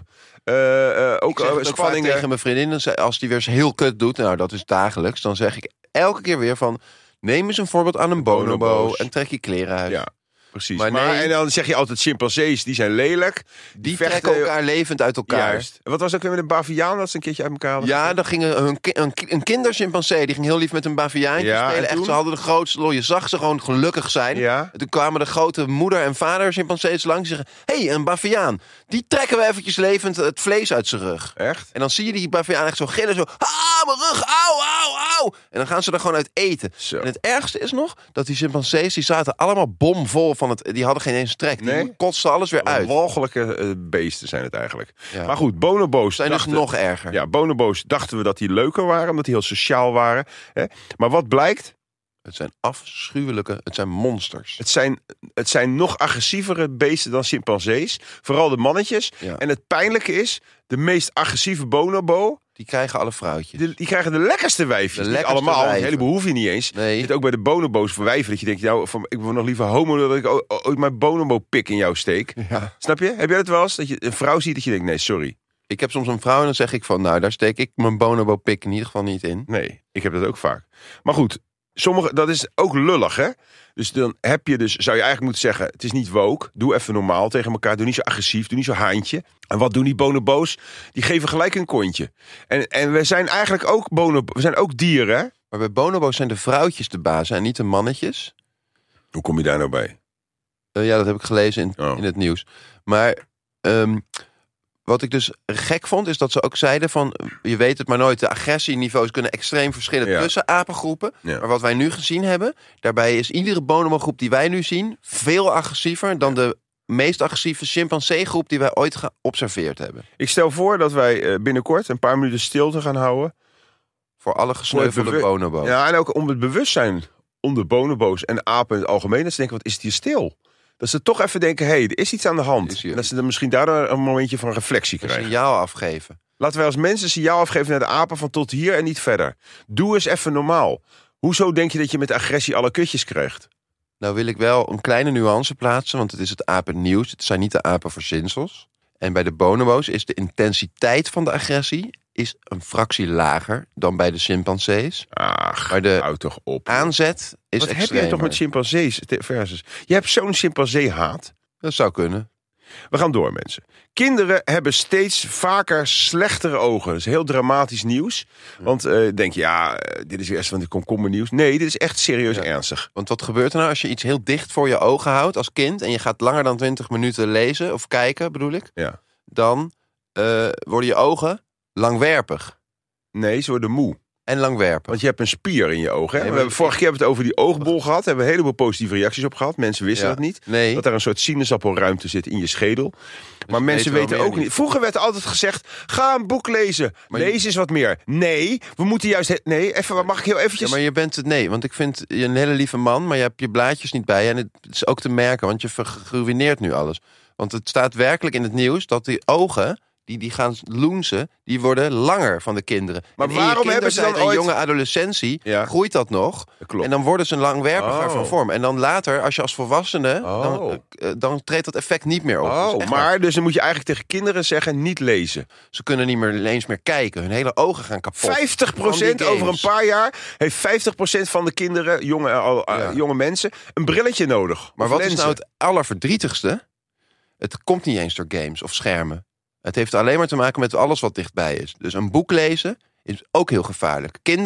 Uh, uh, ook Ik zeg uh, het ook vaak spanningen. tegen mijn vriendin, als die weer eens heel kut doet, nou dat is dagelijks, dan zeg ik elke keer weer van, neem eens een voorbeeld aan een bonobo Bonobo's. en trek je kleren uit. Ja, precies. Maar Maar nee. en dan zeg je altijd chimpansees, die zijn lelijk. Die vechten- trekken elkaar levend uit elkaar. Juist. En wat was ook weer met een baviaan dat ze een keertje uit elkaar hadden? Ja, dan ging een, een, een kinderchimpansee, die ging heel lief met een baviaantje Ja, spelen. en Echt, toen? ze hadden de grootste lol. Je zag ze gewoon gelukkig zijn. Ja. En toen kwamen de grote moeder en vader chimpansees langs en zeggen, hé, hey, een baviaan. Die trekken we eventjes levend het vlees uit zijn rug. Echt? En dan zie je die baviaan echt zo gillen, zo, ah, mijn rug, auw, auw, auw. En dan gaan ze er gewoon uit eten. Zo. En het ergste is nog, dat die chimpansees, die zaten allemaal bomvol van het, die hadden geen eens trek. Die Nee? kotsten alles weer uit. Walgelijke uh, beesten zijn het eigenlijk. Ja. Maar goed, bonobo's. Zijn dus dachten- nog erger. Ja, bonobo's dachten we dat die leuker waren, omdat die heel sociaal waren. Hè? Maar wat blijkt? Het zijn afschuwelijke, het zijn monsters. Het zijn, het zijn nog agressievere beesten dan chimpansees. Vooral de mannetjes. Ja. En het pijnlijke is, de meest agressieve bonobo, Die krijgen alle vrouwtjes. die, die krijgen de lekkerste wijfjes. De Niet lekkerste allemaal, want een wijven. heleboel hoef je niet eens. Nee. Je zit ook bij de bonobo's voor wijven. Dat je denkt, nou, van, ik wil nog liever homo dan dat ik o- ooit mijn bonobo-pik in jou steek. Ja. Snap je? Heb jij dat wel eens? Dat je een vrouw ziet dat je denkt, nee, sorry. Ik heb soms een vrouw en dan zeg ik van, nou, daar steek ik mijn bonobo-pik in ieder geval niet in. Nee, ik heb dat ook vaak. Maar goed, sommige, dat is ook lullig, hè? Dus dan heb je dus, zou je eigenlijk moeten zeggen, het is niet woke. Doe even normaal tegen elkaar. Doe niet zo agressief. Doe niet zo haantje. En wat doen die bonobo's? Die geven gelijk een kontje. En, en we zijn eigenlijk ook bonobo, we zijn ook dieren, hè? Maar bij bonobo's zijn de vrouwtjes de baas en niet de mannetjes. Hoe kom je daar nou bij? Uh, ja, dat heb ik gelezen in, Oh. in het nieuws. Maar um, wat ik dus gek vond, is dat ze ook zeiden van, je weet het maar nooit, de agressieniveaus kunnen extreem verschillen Ja. tussen apengroepen. Ja. Maar wat wij nu gezien hebben, daarbij is iedere bonobo-groep die wij nu zien veel agressiever dan de meest agressieve chimpansee-groep die wij ooit geobserveerd hebben. Ik stel voor dat wij eh, binnenkort een paar minuten stilte gaan houden. Voor alle gesneuvelde bewu- bonobo's. Ja, en ook om het bewustzijn onder bonobo's en apen in het algemeen. Dat ze denken, wat is het hier stil? Dat ze toch even denken, hé, hey, er is iets aan de hand. Is hier- En dat ze dan misschien daardoor een momentje van reflectie Een krijgen. signaal afgeven. Laten wij als mensen een signaal afgeven naar de apen van tot hier en niet verder. Doe eens even normaal. Hoezo denk je dat je met agressie alle kutjes krijgt? Nou wil ik wel een kleine nuance plaatsen, want het is het apennieuws. Het zijn niet de apenverzinsels. En bij de bonobo's is de intensiteit van de agressie is een fractie lager dan bij de chimpansees. Ach, Maar de hou toch op. Aanzet is Wat heb extremer. jij toch met chimpansees versus? Je hebt zo'n chimpansee-haat. Dat zou kunnen. We gaan door, mensen. Kinderen hebben steeds vaker slechtere ogen. Dat is heel dramatisch nieuws. Want uh, denk je, ja, uh, dit is weer eens van die komkommernieuws. Nee, dit is echt serieus Ja. ernstig. Want wat gebeurt er nou als je iets heel dicht voor je ogen houdt als kind en je gaat langer dan twintig minuten lezen of kijken, bedoel ik, Ja. dan uh, worden je ogen langwerpig. Nee, ze worden moe. En langwerpig. Want je hebt een spier in je ogen. Hè? Nee, we maar- hebben vorige keer hebben we het over die oogbol gehad. Daar hebben we een heleboel positieve reacties op gehad. Mensen wisten Ja. dat niet. Nee. Dat er een soort sinaasappelruimte zit in je schedel. Maar ze mensen weten wel weten meer ook niet. niet. Vroeger werd altijd gezegd, ga een boek lezen. Maar je- Lees eens wat meer. Nee, we moeten juist... het- Nee, even, mag ik heel eventjes... Ja, maar je bent het nee, want ik vind je een hele lieve man, maar je hebt je blaadjes niet bij je. En het is ook te merken, want je geruineert nu alles. Want het staat werkelijk in het nieuws dat die ogen, die, die gaan loensen, die worden langer van de kinderen. Maar En in je waarom hebben ze dan kindertijd en ooit- jonge adolescentie Ja. groeit dat nog. Dat klopt. En dan worden ze langwerpiger Oh. van vorm. En dan later, als je als volwassene, Oh. dan, uh, dan treedt dat effect niet meer op. Dat is Oh, echt waar. maar dus dan moet je eigenlijk tegen kinderen zeggen, niet lezen. Ze kunnen niet meer eens meer kijken. Hun hele ogen gaan kapot. vijftig procent Van die over een games. paar jaar heeft vijftig procent van de kinderen, jonge, uh, Ja. jonge mensen, een brilletje nodig. Maar Of wat is lenzen. nou het allerverdrietigste? Het komt niet eens door games of schermen. Het heeft alleen maar te maken met alles wat dichtbij is. Dus een boek lezen is ook heel gevaarlijk. Kinderen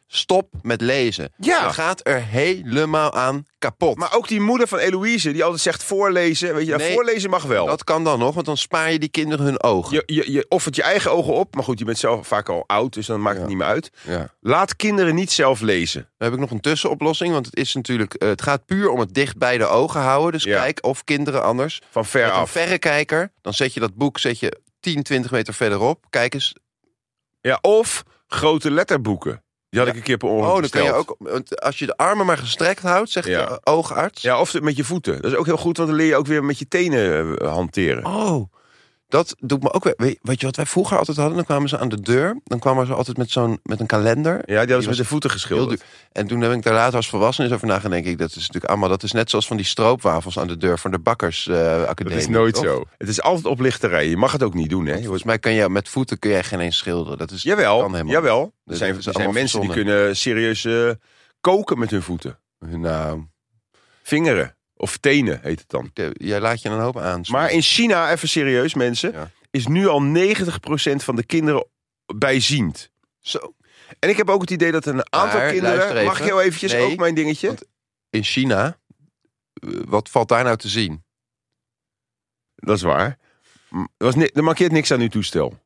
Stop met lezen. Ja. Je gaat er helemaal aan kapot. Maar ook die moeder van Eloïse, die altijd zegt voorlezen. Weet je, Nee, voorlezen mag wel. Dat kan dan nog, want dan spaar je die kinderen hun ogen. Je, je, je offert je eigen ogen op. Maar goed, je bent zelf vaak al oud, dus dan maakt Ja. het niet meer uit. Ja. Laat kinderen niet zelf lezen. Dan heb ik nog een tussenoplossing, want het is natuurlijk, uh, het gaat puur om het dicht bij de ogen houden. Dus Ja. kijk of kinderen anders. Van ver Met een af. verrekijker, dan zet je dat boek zet je tien, twintig meter verderop. Kijk eens. Ja, of grote letterboeken. Die had Ja. ik een keer per ongeluk Oh, dan kan je besteld. ook, want als je de armen maar gestrekt houdt, zegt Ja. de oogarts. Ja, of de- met je voeten. Dat is ook heel goed, want dan leer je ook weer met je tenen uh, hanteren. Oh, dat doet me ook weer. Weet, weet je wat wij vroeger altijd hadden? Dan kwamen ze aan de deur. Dan kwamen ze altijd met zo'n met een kalender. Ja, die hadden ze was met de voeten Heel geschilderd. duur. En toen heb ik daar later als volwassene eens over nagedacht. Denk ik, dat is natuurlijk allemaal. Dat is net zoals van die stroopwafels aan de deur van de bakkersacademie. Dat is nooit toch? zo. Het is altijd oplichterij. Je mag het ook niet doen, hè? Je wordt... Volgens mij kan je met voeten kun je geen eens schilderen. Dat is Jawel, kan helemaal jawel. niet. Er Dat zijn, is er zijn allemaal mensen die verzonnen. kunnen serieus uh, koken met hun voeten. Nou, Vingeren. Of tenen heet het dan. de- jij laat je een hoop aan. Maar in China, even serieus mensen, Ja. is nu al negentig procent van de kinderen bijziend. Zo. En ik heb ook het idee dat een aantal Maar, kinderen... luister even. Mag ik heel eventjes Nee, ook mijn dingetje? want- In China, eh, wat valt daar nou te zien? Dat is waar. M- Er, was ni- er markeert niks aan uw toestel.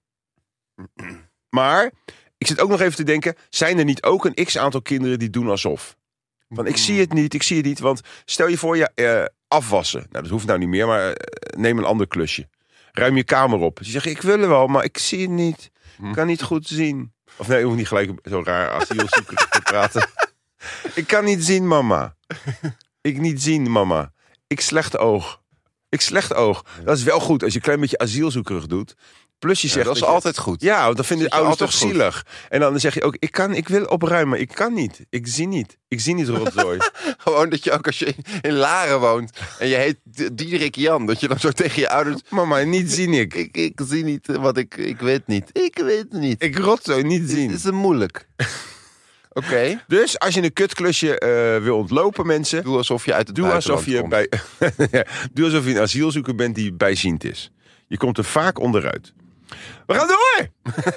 Maar ik zit ook nog even te denken, zijn er niet ook een x-aantal kinderen die doen alsof? Van ik zie het niet, ik zie het niet. Want stel je voor, je eh, afwassen. Nou, dat hoeft nou niet meer, maar eh, neem een ander klusje. Ruim je kamer op. Je zegt, ik wil er wel, maar ik zie het niet. Ik kan niet goed zien. Of nee, je hoeft niet gelijk zo raar asielzoeker te praten. Ik kan niet zien, mama. Ik niet zien, mama. Ik slecht oog. Ik slecht oog. Dat is wel goed als je een klein beetje asielzoekerig doet. Plus je Ja, zegt... dat is je- altijd goed. Ja, want dan vinden de Zit je ouders toch altijd goed. zielig. En dan zeg je ook, ik, kan, ik wil opruimen, maar ik kan niet. Ik zie niet. Ik zie niet rotzooi. Gewoon dat je ook als je in Laren woont en je heet D- Diederik Jan, dat je dan zo tegen je ouders... Mama, niet zien ik. Ik, ik zie niet wat ik... Ik weet niet. Ik weet niet. Ik rotzooi niet Het zien. is een moeilijk. Oké. Dus als je een kutklusje eh, wil ontlopen, mensen... Doe alsof je uit het Doe alsof buitenland je, komt. bij, Ja, doe alsof je een asielzoeker bent die bijziend is. Je komt er vaak onderuit. We gaan door!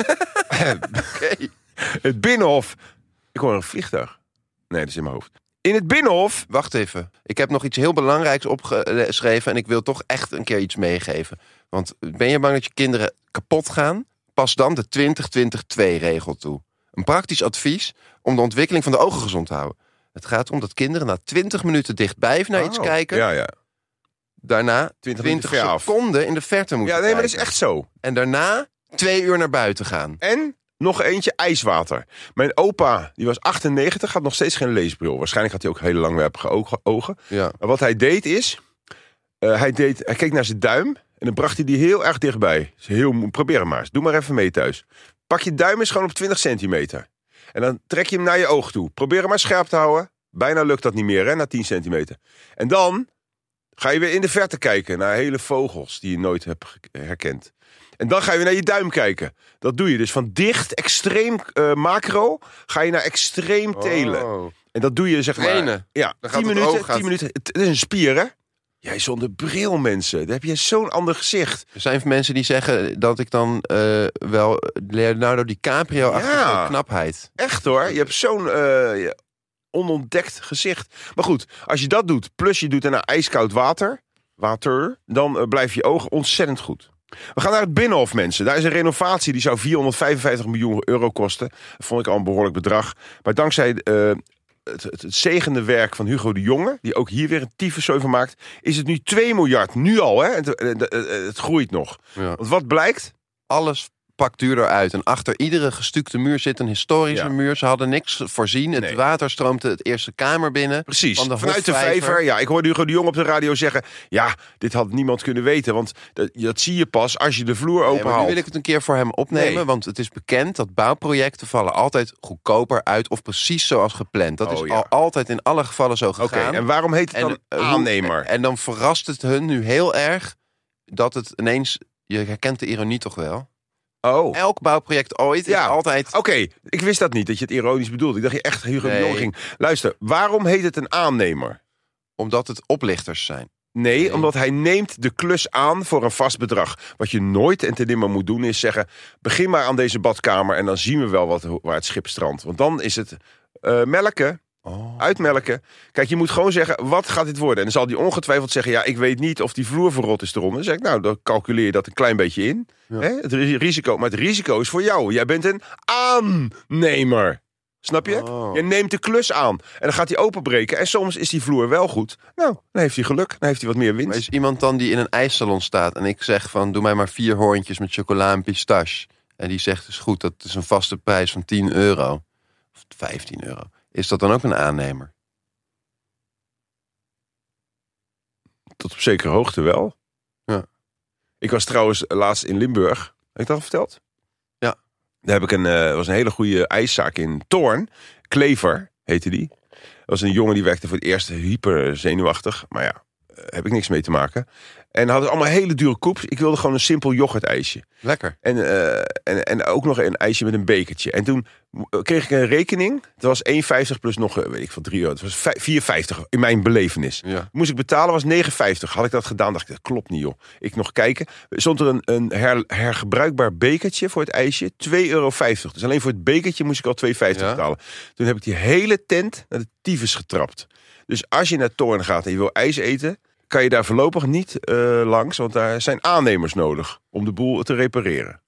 Oké. Het Binnenhof. Ik hoor een vliegtuig. Nee, dat is in mijn hoofd. In het Binnenhof... Wacht even. Ik heb nog iets heel belangrijks opgeschreven en ik wil toch echt een keer iets meegeven. Want ben je bang dat je kinderen kapot gaan? Pas dan de twintig twintig twee regel toe. Een praktisch advies om de ontwikkeling van de ogen gezond te houden. Het gaat om dat kinderen na twintig minuten dichtbij naar iets Oh, kijken. Ja, ja. Daarna twintig twintig ver af. seconden in de verte moeten Ja, nee, maar dat is kijken. echt zo. En daarna twee uur naar buiten gaan. En nog eentje, ijswater. Mijn opa, die was achtennegentig, had nog steeds geen leesbril. Waarschijnlijk had hij ook hele langwerpige ogen- ogen. Ja. Maar wat hij deed is... eh, hij, deed, hij keek naar zijn duim en dan bracht hij die heel erg dichtbij. Dus heel, mo- probeer hem maar eens. Doe maar even mee thuis. Pak je duim eens gewoon op twintig centimeter. En dan trek je hem naar je oog toe. Probeer hem maar scherp te houden. Bijna lukt dat niet meer, hè, na tien centimeter. En dan ga je weer in de verte kijken naar hele vogels die je nooit hebt ge- herkend. En dan ga je weer naar je duim kijken. Dat doe je dus van dicht, extreem eh, macro, ga je naar extreem telen. Oh. En dat doe je zeg maar... Trainen. Ja, Dan gaat tien het minuten, oog gaat- tien minuten. Het, het is een spier, hè? Jij zonder bril, mensen. Dan heb je zo'n ander gezicht. Er zijn mensen die zeggen dat ik dan eh, wel Leonardo DiCaprio-achtige Ja. knapheid. Echt hoor. Je hebt zo'n eh, ja, onontdekt gezicht. Maar goed, als je dat doet, plus je doet daarna ijskoud water, water dan uh, blijft je oog ontzettend goed. We gaan naar het Binnenhof, mensen. Daar is een renovatie die zou vierhonderdvijfenvijftig miljoen euro kosten. Dat vond ik al een behoorlijk bedrag. Maar dankzij uh, het, het, het zegende werk van Hugo de Jonge, die ook hier weer een tyfuszooi van maakt, is het nu twee miljard. Nu al, hè? Het, het, het, het groeit nog. Ja. Want wat blijkt? Alles pakt duurder uit. En achter iedere gestukte muur zit een historische Ja. muur. Ze hadden niks voorzien. Het Nee. water stroomde het eerste kamer binnen. Precies, Van de vanuit de Hofvijver. vijver. Ja, ik hoorde Hugo de Jong op de radio zeggen, ja, dit had niemand kunnen weten. Want dat, dat zie je pas als je de vloer Nee, maar openhaalt. nu wil ik het een keer voor hem opnemen. Nee. Want het is bekend dat bouwprojecten vallen altijd goedkoper uit. Of precies zoals gepland. Dat Oh, is ja. al altijd in alle gevallen zo Oké, gegaan. en waarom heet het dan eh, hoe- aannemer? En dan verrast het hun nu heel erg dat het ineens... Je herkent de ironie toch wel? Oh, Elk bouwproject ooit is Ja. altijd... oké. Ik wist dat niet, dat je het ironisch bedoelde. Ik dacht je echt Hugo de Nee. Jong ging. Luister, waarom heet het een aannemer? Omdat het oplichters zijn. Nee, Nee. omdat hij neemt de klus aan voor een vast bedrag. Wat je nooit en ten nimmer moet doen is zeggen... begin maar aan deze badkamer en dan zien we wel wat, waar het schip strandt. Want dan is het uh, melken, Oh. uitmelken. Kijk, je moet gewoon zeggen, wat gaat dit worden? En dan zal hij ongetwijfeld zeggen... ja, ik weet niet of die vloer verrot is eronder. Dan zeg ik, nou, dan calculeer je dat een klein beetje in. Ja. Hè? Het risico, maar het risico is voor jou. Jij bent een aannemer. Snap je? Oh. Je neemt de klus aan. En dan gaat hij openbreken. En soms is die vloer wel goed. Nou, dan heeft hij geluk. Dan heeft hij wat meer winst. Maar is iemand dan die in een ijssalon staat en ik zeg van doe mij maar vier hoorntjes met chocola en pistache. En die zegt is goed, dat is een vaste prijs van tien euro. Of vijftien euro. Is dat dan ook een aannemer? Tot op zekere hoogte wel. Ja. Ik was trouwens laatst in Limburg. Heb ik dat al verteld? Ja. Daar heb ik een, uh, was een hele goede ijszaak in Toorn. Klever heette die. Dat was een jongen die werkte voor het eerst hyper zenuwachtig. Maar ja, uh, heb ik niks mee te maken. En hadden allemaal hele dure koeps. Ik wilde gewoon een simpel yoghurtijsje. Lekker. En, uh, en, en ook nog een ijsje met een bekertje. En toen kreeg ik een rekening. Dat was één vijftig plus nog, weet ik van drie euro. Het was vier vijftig in mijn belevenis. Ja. Moest ik betalen, was negen vijftig. Had ik dat gedaan, dacht ik, dat klopt niet joh. Ik nog kijken. Stond er een, een her, hergebruikbaar bekertje voor het ijsje. twee euro vijftig. Dus alleen voor het bekertje moest ik al twee vijftig Ja. betalen. Toen heb ik die hele tent naar de tyfus getrapt. Dus als je naar Toorn gaat en je wil ijs eten... kan je daar voorlopig niet uh, langs. Want daar zijn aannemers nodig om de boel te repareren.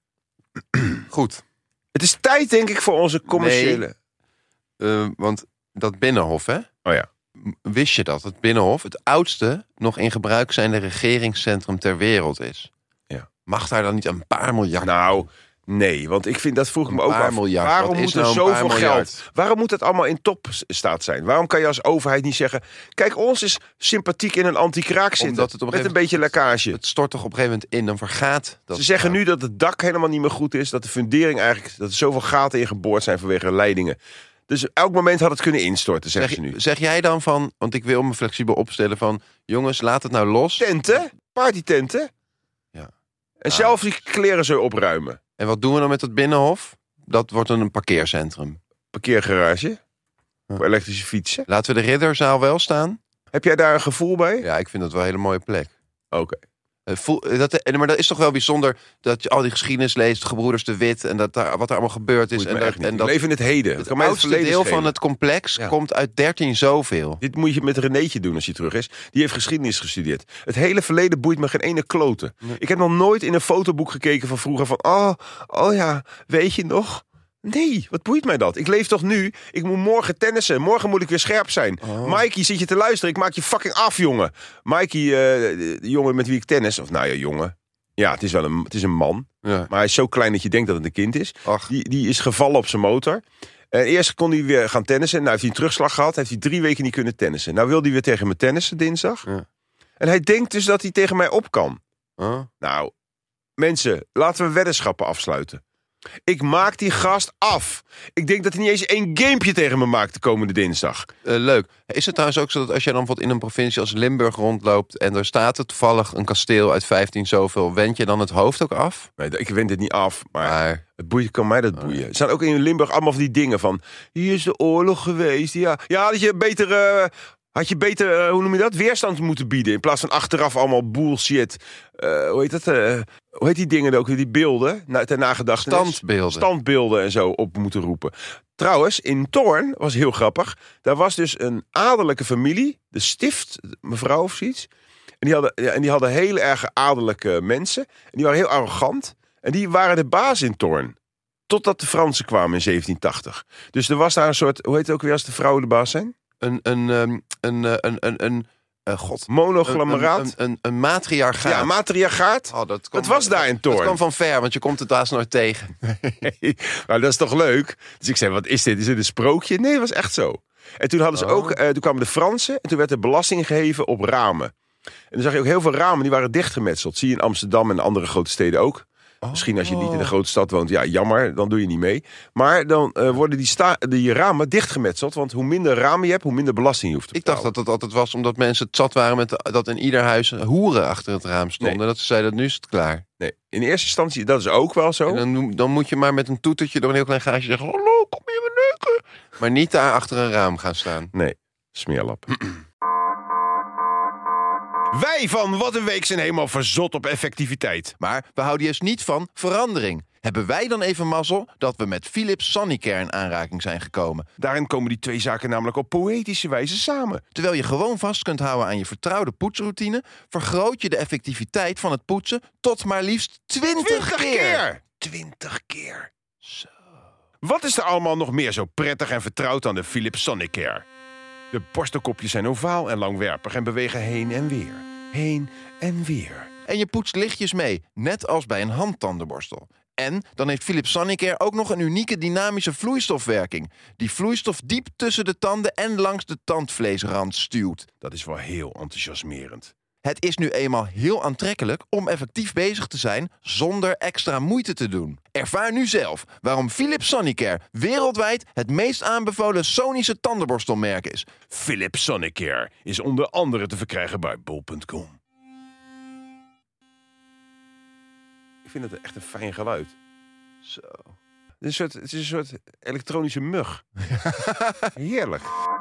Goed. Het is tijd, denk ik, voor onze commerciële... Nee, uh, want dat Binnenhof, hè? Oh ja. Wist je dat het Binnenhof het oudste nog in gebruik zijnde regeringscentrum ter wereld is? Ja. Mag daar dan niet een paar miljard? Nou, nee, want ik vind dat vroeg ik me Een ook paar af. miljard. Waarom Wat is moet er nou een paar zoveel miljard? geld? Waarom moet het allemaal in topstaat zijn? Waarom kan je als overheid niet zeggen... kijk, ons is sympathiek in een anti-kraak zitten. Omdat het op een met een gegeven beetje lekkage. Het stort toch op een gegeven moment in, dan vergaat dat. Ze zeggen nu dat het dak helemaal niet meer goed is. Dat de fundering eigenlijk... dat er zoveel gaten in geboord zijn vanwege leidingen. Dus elk moment had het kunnen instorten, zeggen Zeg, ze nu. zeg jij dan van, want ik wil me flexibel opstellen van... jongens, laat het nou los. Tenten? Partytenten? Ja. En zelf die kleren zo opruimen. En wat doen we dan met het Binnenhof? Dat wordt een parkeercentrum. Parkeergarage. Voor elektrische fietsen. Laten we de Ridderzaal wel staan? Heb jij daar een gevoel bij? Ja, ik vind dat wel een hele mooie plek. Oké. Uh, voel, dat, eh, maar dat is toch wel bijzonder dat je al die geschiedenis leest, de gebroeders de Wit en dat daar, wat er allemaal gebeurd is. Boeit En me dat, echt niet. en Ik dat leef in het heden. Het het kan mij het oudste verleden deel schelen. van het complex Ja. komt uit dertien zoveel. Dit moet je met Renéetje doen als je terug is. Die heeft geschiedenis gestudeerd. Het hele verleden boeit me geen ene klote. Nee. Ik heb nog nooit in een fotoboek gekeken van vroeger van... Oh, oh ja, weet je nog? Nee, wat boeit mij dat? Ik leef toch nu? Ik moet morgen tennissen. Morgen moet ik weer scherp zijn. Oh. Mikey, zit je te luisteren? Ik maak je fucking af, jongen. Mikey, uh, de jongen met wie ik tennis... Of nou ja, jongen. Ja, het is wel een, het is een man. Ja. Maar hij is zo klein dat je denkt dat het een kind is. Ach, Die, die is gevallen op zijn motor. En eerst kon hij weer gaan tennissen. Nou heeft hij een terugslag gehad. Heeft hij drie weken niet kunnen tennissen. Nou wil hij weer tegen me tennissen dinsdag. Ja. En hij denkt dus dat hij tegen mij op kan. oh. Nou, mensen, laten we weddenschappen afsluiten. Ik maak die gast af. Ik denk dat hij niet eens één gamepje tegen me maakt de komende dinsdag. Uh, leuk. Is het trouwens ook zo dat als jij dan bijvoorbeeld in een provincie als Limburg rondloopt en er staat er toevallig een kasteel uit vijftien zoveel, wend je dan het hoofd ook af? Nee, ik wend het niet af, maar Maar het boeien kan mij dat boeien. Er staan ook in Limburg allemaal van die dingen van... Hier is de oorlog geweest. Ja, ja had je beter... Uh, Had je beter, uh, hoe noem je dat, weerstand moeten bieden... in plaats van achteraf allemaal bullshit. Uh, hoe heet dat? Uh, hoe heet die dingen ook weer, die beelden? Na, ter nagedachtenis. standbeelden. Standbeelden en zo op moeten roepen. Trouwens, in Toorn, was heel grappig... daar was dus een adellijke familie... de Stift, mevrouw of zoiets... en die hadden, ja, en die hadden heel erg adellijke mensen... en die waren heel arrogant... en die waren de baas in Toorn. Totdat de Fransen kwamen in zeventien tachtig. Dus er was daar een soort... hoe heet het ook weer als de vrouwen de baas zijn? Een, een, um, een, een, een, een, een uh, god. Monoglameraat. Een, een, een, een matriarchaat. Ja, matriarchaat. Oh, dat, kwam, Het was daar in Toorn. Dat kwam van ver, want je komt het haast nooit tegen. Nou, dat is toch leuk? Dus ik zei, wat is dit? Is dit een sprookje? Nee, het was echt zo. En toen hadden ze Oh. ook, uh, toen kwamen de Fransen en toen werd er belasting geheven op ramen. En dan zag je ook heel veel ramen die waren dichtgemetseld. Zie je in Amsterdam en andere grote steden ook. Oh. Misschien als je niet in de grote stad woont, ja, jammer, dan doe je niet mee. Maar dan uh, worden die, sta- die ramen dichtgemetseld, want hoe minder ramen je hebt, hoe minder belasting je hoeft te Ik betalen. dacht dat het altijd was omdat mensen het zat waren met de- dat in ieder huis hoeren achter het raam stonden. Nee. Dat ze zeiden, nu is het klaar. Nee, in eerste instantie, dat is ook wel zo. En dan, dan moet je maar met een toetertje door een heel klein gaatje zeggen, hallo, kom hier maar neuken. Maar niet daar achter een raam gaan staan. Nee, smeerlap. Wij van Wat een Week zijn helemaal verzot op effectiviteit. Maar we houden juist niet van verandering. Hebben wij dan even mazzel dat we met Philips Sonicare in aanraking zijn gekomen? Daarin komen die twee zaken namelijk op poëtische wijze samen. Terwijl je gewoon vast kunt houden aan je vertrouwde poetsroutine, vergroot je de effectiviteit van het poetsen tot maar liefst twintig keer. twintig keer. Zo. Wat is er allemaal nog meer zo prettig en vertrouwd aan de Philips Sonicare? De borstelkopjes zijn ovaal en langwerpig en bewegen heen en weer. Heen en weer. En je poetst lichtjes mee, net als bij een handtandenborstel. En dan heeft Philips Sonicare ook nog een unieke dynamische vloeistofwerking, die vloeistof diep tussen de tanden en langs de tandvleesrand stuwt. Dat is wel heel enthousiasmerend. Het is nu eenmaal heel aantrekkelijk om effectief bezig te zijn zonder extra moeite te doen. Ervaar nu zelf waarom Philips Sonicare wereldwijd het meest aanbevolen sonische tandenborstelmerk is. Philips Sonicare is onder andere te verkrijgen bij bol punt com. Ik vind het echt een fijn geluid. Zo. Het is een soort, het is een soort elektronische mug. Heerlijk.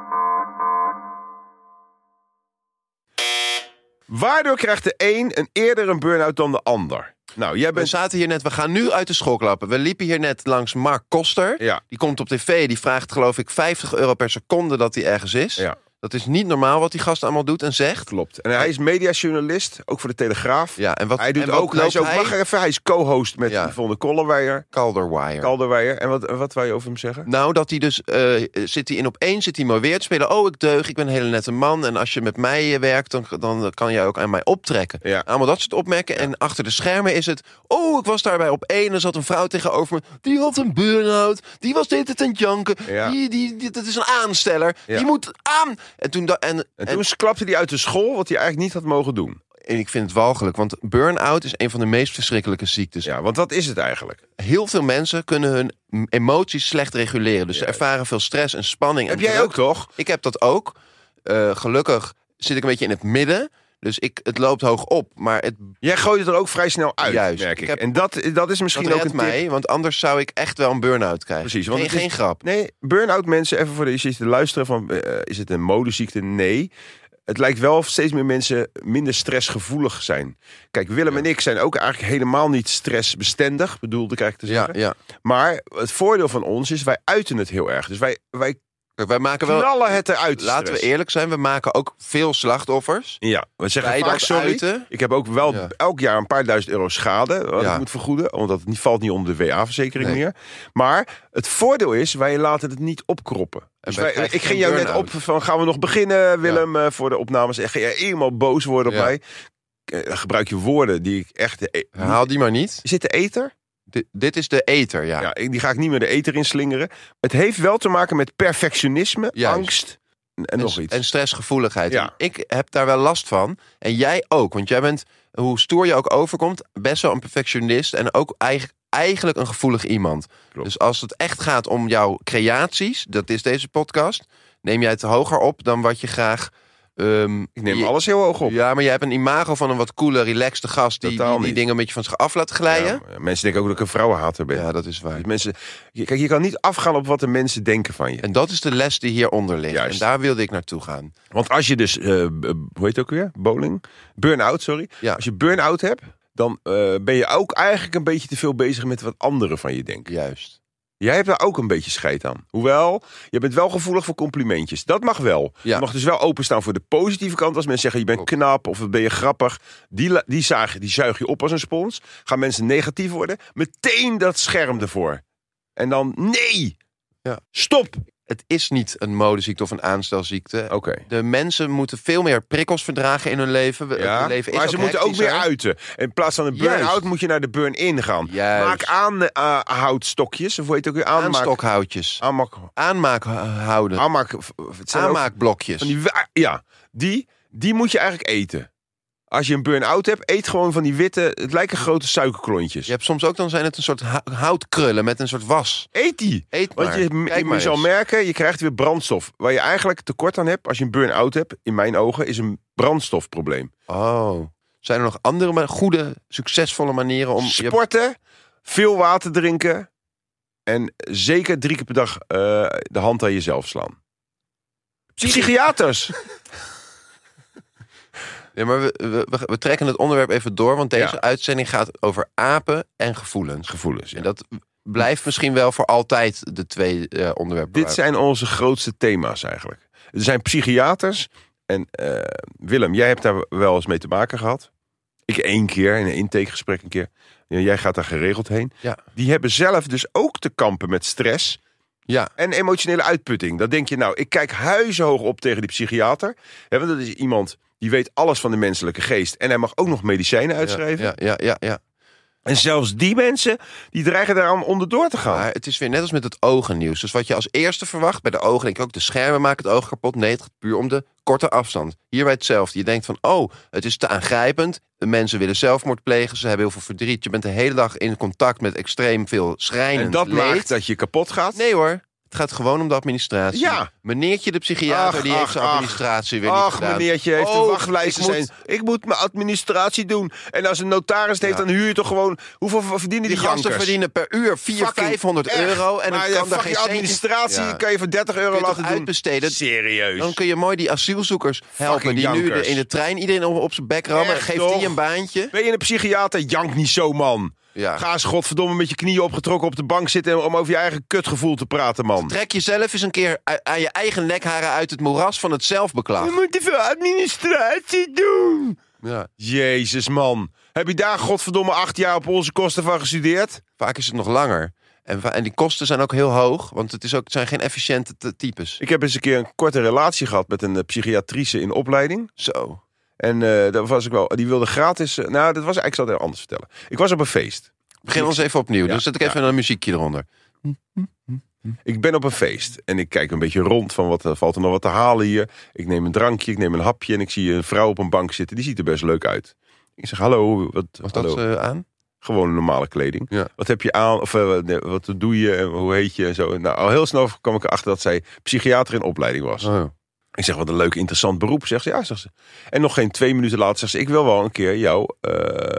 Waardoor krijgt de een een eerder een burn-out dan de ander? Nou, jij We bent... zaten hier net, we gaan nu uit de school klappen. We liepen hier net langs Mark Koster. Ja. Die komt op tv, die vraagt geloof ik vijftig euro per seconde dat hij ergens is. Ja. Dat is niet normaal wat die gast allemaal doet en zegt. Klopt. En hij is mediajournalist, ook voor de Telegraaf. Ja, en wat, Hij doet en wat ook, hij is ook, loopt wacht even, hij is co-host met Ja. Yvonne Kolderweijer. Calderwire. Kalderweijer. En wat, wat wou je over hem zeggen? Nou, dat hij dus, uh, zit hij in opeens zit hij maar weer te spelen. Oh, ik deug, ik ben een hele nette man. En als je met mij werkt, dan, dan kan jij ook aan mij optrekken. Ja. Allemaal dat soort opmerken. En achter de schermen is het, oh, ik was daarbij op één. Er zat een vrouw tegenover me. Die had een burn-out. Die was de hele tijd aan het janken. Ja. Die, die, die, dat is een aansteller. Ja. Die moet aan. En toen, da- en, En en, toen klapte hij uit de school, wat hij eigenlijk niet had mogen doen. en ik vind het walgelijk, want burn-out is een van de meest verschrikkelijke ziektes. Ja, want dat is het eigenlijk. Heel veel mensen kunnen hun m- emoties slecht reguleren. Dus ze Juist. ervaren veel stress en spanning. Heb en jij druk. ook, toch? Ik heb dat ook. Uh, gelukkig zit ik een beetje in het midden. Dus ik, het loopt hoog op. Maar het Jij gooit het er ook vrij snel uit, Juist. merk ik. Ik heb- En dat, dat is misschien dat ook redt een tip. mij, want anders zou ik echt wel een burn-out krijgen. Precies, want geen, het is- geen grap. Nee, burn-out mensen, even voor de je zit te luisteren van, uh, is het een modeziekte? Nee. Het lijkt wel of steeds meer mensen minder stressgevoelig zijn. Kijk, Willem Ja. en ik zijn ook eigenlijk helemaal niet stressbestendig, bedoelde ik eigenlijk te Ja, zeggen. ja. Maar het voordeel van ons is, wij uiten het heel erg. Dus wij, wij Kijk, wij maken wel. knallen het eruit. de Laten we stress. eerlijk zijn, we maken ook veel slachtoffers. Ja, we zeggen Bij vaak dat sorry. uiten. Ik heb ook wel Ja. elk jaar een paar duizend euro schade wat Ja. ik moet vergoeden. Omdat het niet valt niet onder de W A-verzekering Nee. meer. Maar het voordeel is, wij laten het niet opkroppen. Dus wij wij, krijgen ik geen ging jou net burn-out. op van, gaan we nog beginnen, Willem, eh, voor de opnames. En ga jij eenmaal boos worden op Ja. mij. Eh, Dan gebruik je woorden die ik echt... eh, Haal die maar niet. Is dit de eter? Dit, dit is de eter, ja. Ja, ik- die ga ik niet meer de eter inslingeren. Het heeft wel te maken met perfectionisme, Juist. angst en, en En, nog iets. en stressgevoeligheid. Ja. En ik heb daar wel last van. En jij ook. Want jij bent, hoe stoer je ook overkomt, best wel een perfectionist. En ook eigenlijk, eigenlijk een gevoelig iemand. Klopt. Dus als het echt gaat om jouw creaties, dat is deze podcast, neem jij het hoger op dan wat je graag... ehm, ik neem je- alles heel hoog op. Ja, maar je hebt een imago van een wat coole, relaxte gast die, Totaal die, die niet. dingen een beetje van zich af laat glijden. Ja, maar mensen denken ook dat ik een vrouwenhater ben. Ja, dat is waar. Dus mensen, je- kijk, je kan niet afgaan op wat de mensen denken van je. En dat is de les die hieronder ligt. Juist. En daar wilde ik naartoe gaan. Want als je dus, eh, b- hoe heet het ook weer? Bowling? Burn-out, sorry. Ja. Als je burn-out hebt, dan eh, ben je ook eigenlijk een beetje te veel bezig met wat anderen van je denken. Juist. Jij hebt daar ook een beetje scheid aan. Hoewel, je bent wel gevoelig voor complimentjes. Dat mag wel. Ja. Je mag dus wel openstaan voor de positieve kant. Als mensen zeggen, je bent Klopt. knap of wat ben je grappig. Die, la- die, zaag, die zuig je op als een spons. Gaan mensen negatief worden, meteen dat scherm ervoor. En dan, nee! Ja. Stop! Het is niet een modeziekte of een aanstelziekte. Oké. De mensen moeten veel meer prikkels verdragen in hun leven. We- Ja, het leven is maar ze moeten ook hectischer. meer uiten. In plaats van een burn-out Juist. moet je naar de burn-in gaan. Juist. Maak aanhoudstokjes, of hoe heet het ook weer? Aanmaak, Aanstokhoutjes. aanmaak, Aanmaak houden. aanmaak, het zijn ook Aanmaakblokjes. van die, wa- ja, die, die moet je eigenlijk eten. Als je een burn-out hebt, eet gewoon van die witte, het lijken grote suikerklontjes. Je hebt soms ook, dan zijn het een soort hou- houtkrullen met een soort was. Eet die. Eet maar. Want je, Kijk je, maar je zal eens. merken, je krijgt weer brandstof. Waar je eigenlijk tekort aan hebt als je een burn-out hebt, in mijn ogen, is een brandstofprobleem. Oh. Zijn er nog andere ma- goede, succesvolle manieren om... je- Sporten, veel water drinken en zeker drie keer per dag eh, de hand aan jezelf slaan. Psychiaters! Ja, maar we, we, we, we trekken het onderwerp even door, want deze Ja. uitzending gaat over apen en gevoelens. Gevoelens, ja. En dat blijft misschien wel voor altijd de twee uh, onderwerpen. Dit zijn onze grootste thema's eigenlijk. Er zijn psychiaters. En uh, Willem, jij hebt daar wel eens mee te maken gehad. Ik één keer, in een intakegesprek een keer. Ja, jij gaat daar geregeld heen. Ja. Die hebben zelf dus ook te kampen met stress Ja. en emotionele uitputting. Dan denk je, nou, ik kijk huizenhoog op tegen die psychiater. Ja, want dat is iemand die weet alles van de menselijke geest. En hij mag ook nog medicijnen uitschrijven. Ja, ja, ja, ja. En zelfs die mensen, die dreigen daaraan onderdoor te gaan. Maar het is weer net als met het ogennieuws. Dus wat je als eerste verwacht, bij de ogen denk ik ook, de schermen maken het oog kapot. Nee, het gaat puur om de korte afstand. Hierbij hetzelfde. Je denkt van, oh, het is te aangrijpend. De mensen willen zelfmoord plegen. Ze hebben heel veel verdriet. Je bent de hele dag in contact met extreem veel schrijnend En dat leed. maakt dat je kapot gaat. Nee hoor. Het gaat gewoon om de administratie. Ja. Meneertje de psychiater, Ach, die heeft ach, zijn ach. administratie weer niet Ach, gedaan. meneertje heeft Oh, een wachtlijst. ik moet- zijn. Ik moet mijn administratie doen. En als een notaris het heeft, Ja. dan huur je toch gewoon... Hoeveel verdienen die, Die gasten jankers? verdienen per uur vierhonderd, Fucking vijfhonderd echt. euro. En dan maar kan ja, daar fuck geen je cent in- administratie Ja. kan je voor dertig euro Kun je laten toch doen. uitbesteden? Serieus. Dan kun je mooi die asielzoekers helpen. Fucking Die nu jankers. de- in de trein iedereen op, op zijn bek rammen. Echt, Geeft toch? die een baantje. Ben je een psychiater? Jank niet zo, man. Ja. Ga eens godverdomme met je knieën opgetrokken op de bank zitten... om over je eigen kutgevoel te praten, man. Trek jezelf eens een keer a- aan je eigen nekharen uit het moeras van het zelfbeklag. Je moet te veel administratie doen. Ja. Jezus, man. Heb je daar godverdomme acht jaar op onze kosten van gestudeerd? Vaak is het nog langer. En, va- en die kosten zijn ook heel hoog. Want het, is ook, het zijn geen efficiënte t- types. Ik heb eens een keer een korte relatie gehad met een eh, psychiatrice in opleiding. Zo. En eh daar was ik wel. Die wilde gratis. eh, nou, dat was eigenlijk, ik zal het heel anders vertellen. Ik was op een feest. Begin ons even opnieuw. Ja, Dus zet ik ja. even een muziekje eronder. Ik ben op een feest en ik kijk een beetje rond van wat eh, valt er nog wat te halen hier. Ik neem een drankje, ik neem een hapje en ik zie een vrouw op een bank zitten. Die ziet er best leuk uit. Ik zeg hallo, wat? Was hallo. dat eh, aan? Gewoon normale kleding. Ja. Wat heb je aan? Of eh, nee, wat doe je? En hoe heet je? En zo. Nou, al heel snel kwam ik erachter dat zij psychiater in opleiding was. Oh. Ik zeg, wat een leuk, interessant beroep. Zegt ze, ja, zegt ze. En nog geen twee minuten later zegt ze, ik wil wel een keer jou, uh,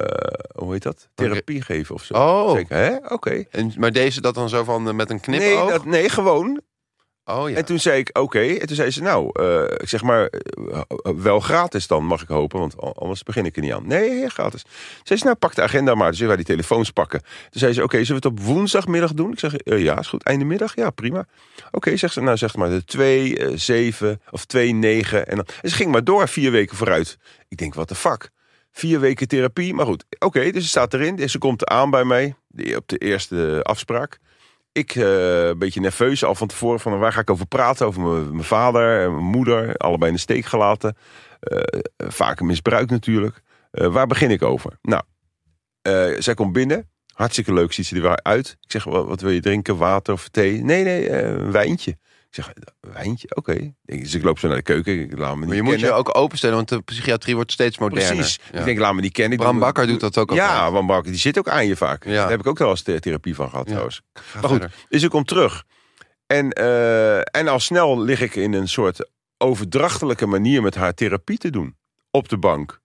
hoe heet dat? Therapie geven of zo. Oh. Zeker, hè? Oké. Okay. En, maar deze dat dan zo van eh, met een Nee, knipoog? dat, nee, gewoon. Oh ja. En toen zei ik, oké. Okay. En toen zei ze, nou, uh, ik zeg maar, uh, wel gratis dan, mag ik hopen. Want anders begin ik er niet aan. Nee, gratis. Zei ze, nou, pak de agenda maar. Dus wij die telefoons pakken. Toen zei ze, oké, okay, zullen we het op woensdagmiddag doen? Ik zeg, uh, ja, is goed. Einde middag? Ja, prima. Oké, okay, zegt ze, nou, zeg maar de twee, uh, zeven of twee, negen. En, dan, en ze ging maar door vier weken vooruit. Ik denk, what the fuck? Vier weken therapie, maar goed. Oké, okay, dus ze staat erin. Dus ze komt aan bij mij op de eerste afspraak. Ik uh, een beetje nerveus al van tevoren. Van waar ga ik over praten? Over mijn vader en mijn moeder. Allebei in de steek gelaten. Uh, vaak misbruik natuurlijk. Uh, waar begin ik over? Nou, uh, zij komt binnen. Hartstikke leuk ziet ze er weer uit. Ik zeg, wat, wat wil je drinken? Water of thee? Nee, nee, uh, een wijntje. Ik zeg, wijntje? Oké. Okay. Dus ik loop zo naar de keuken. Ik laat me niet maar je kennen. moet je ook openstellen, want de psychiatrie wordt steeds moderner. Precies. Ja. Ik denk, laat me niet kennen. Bram Bakker doet dat ook al. Ja, Bram Bakker, die zit ook aan je vaak. Ja. Daar heb ik ook wel eens therapie van gehad Ja. trouwens. Ga maar goed, verder. dus ik kom terug. En, uh, en al snel lig ik in een soort overdrachtelijke manier met haar therapie te doen. Op de bank.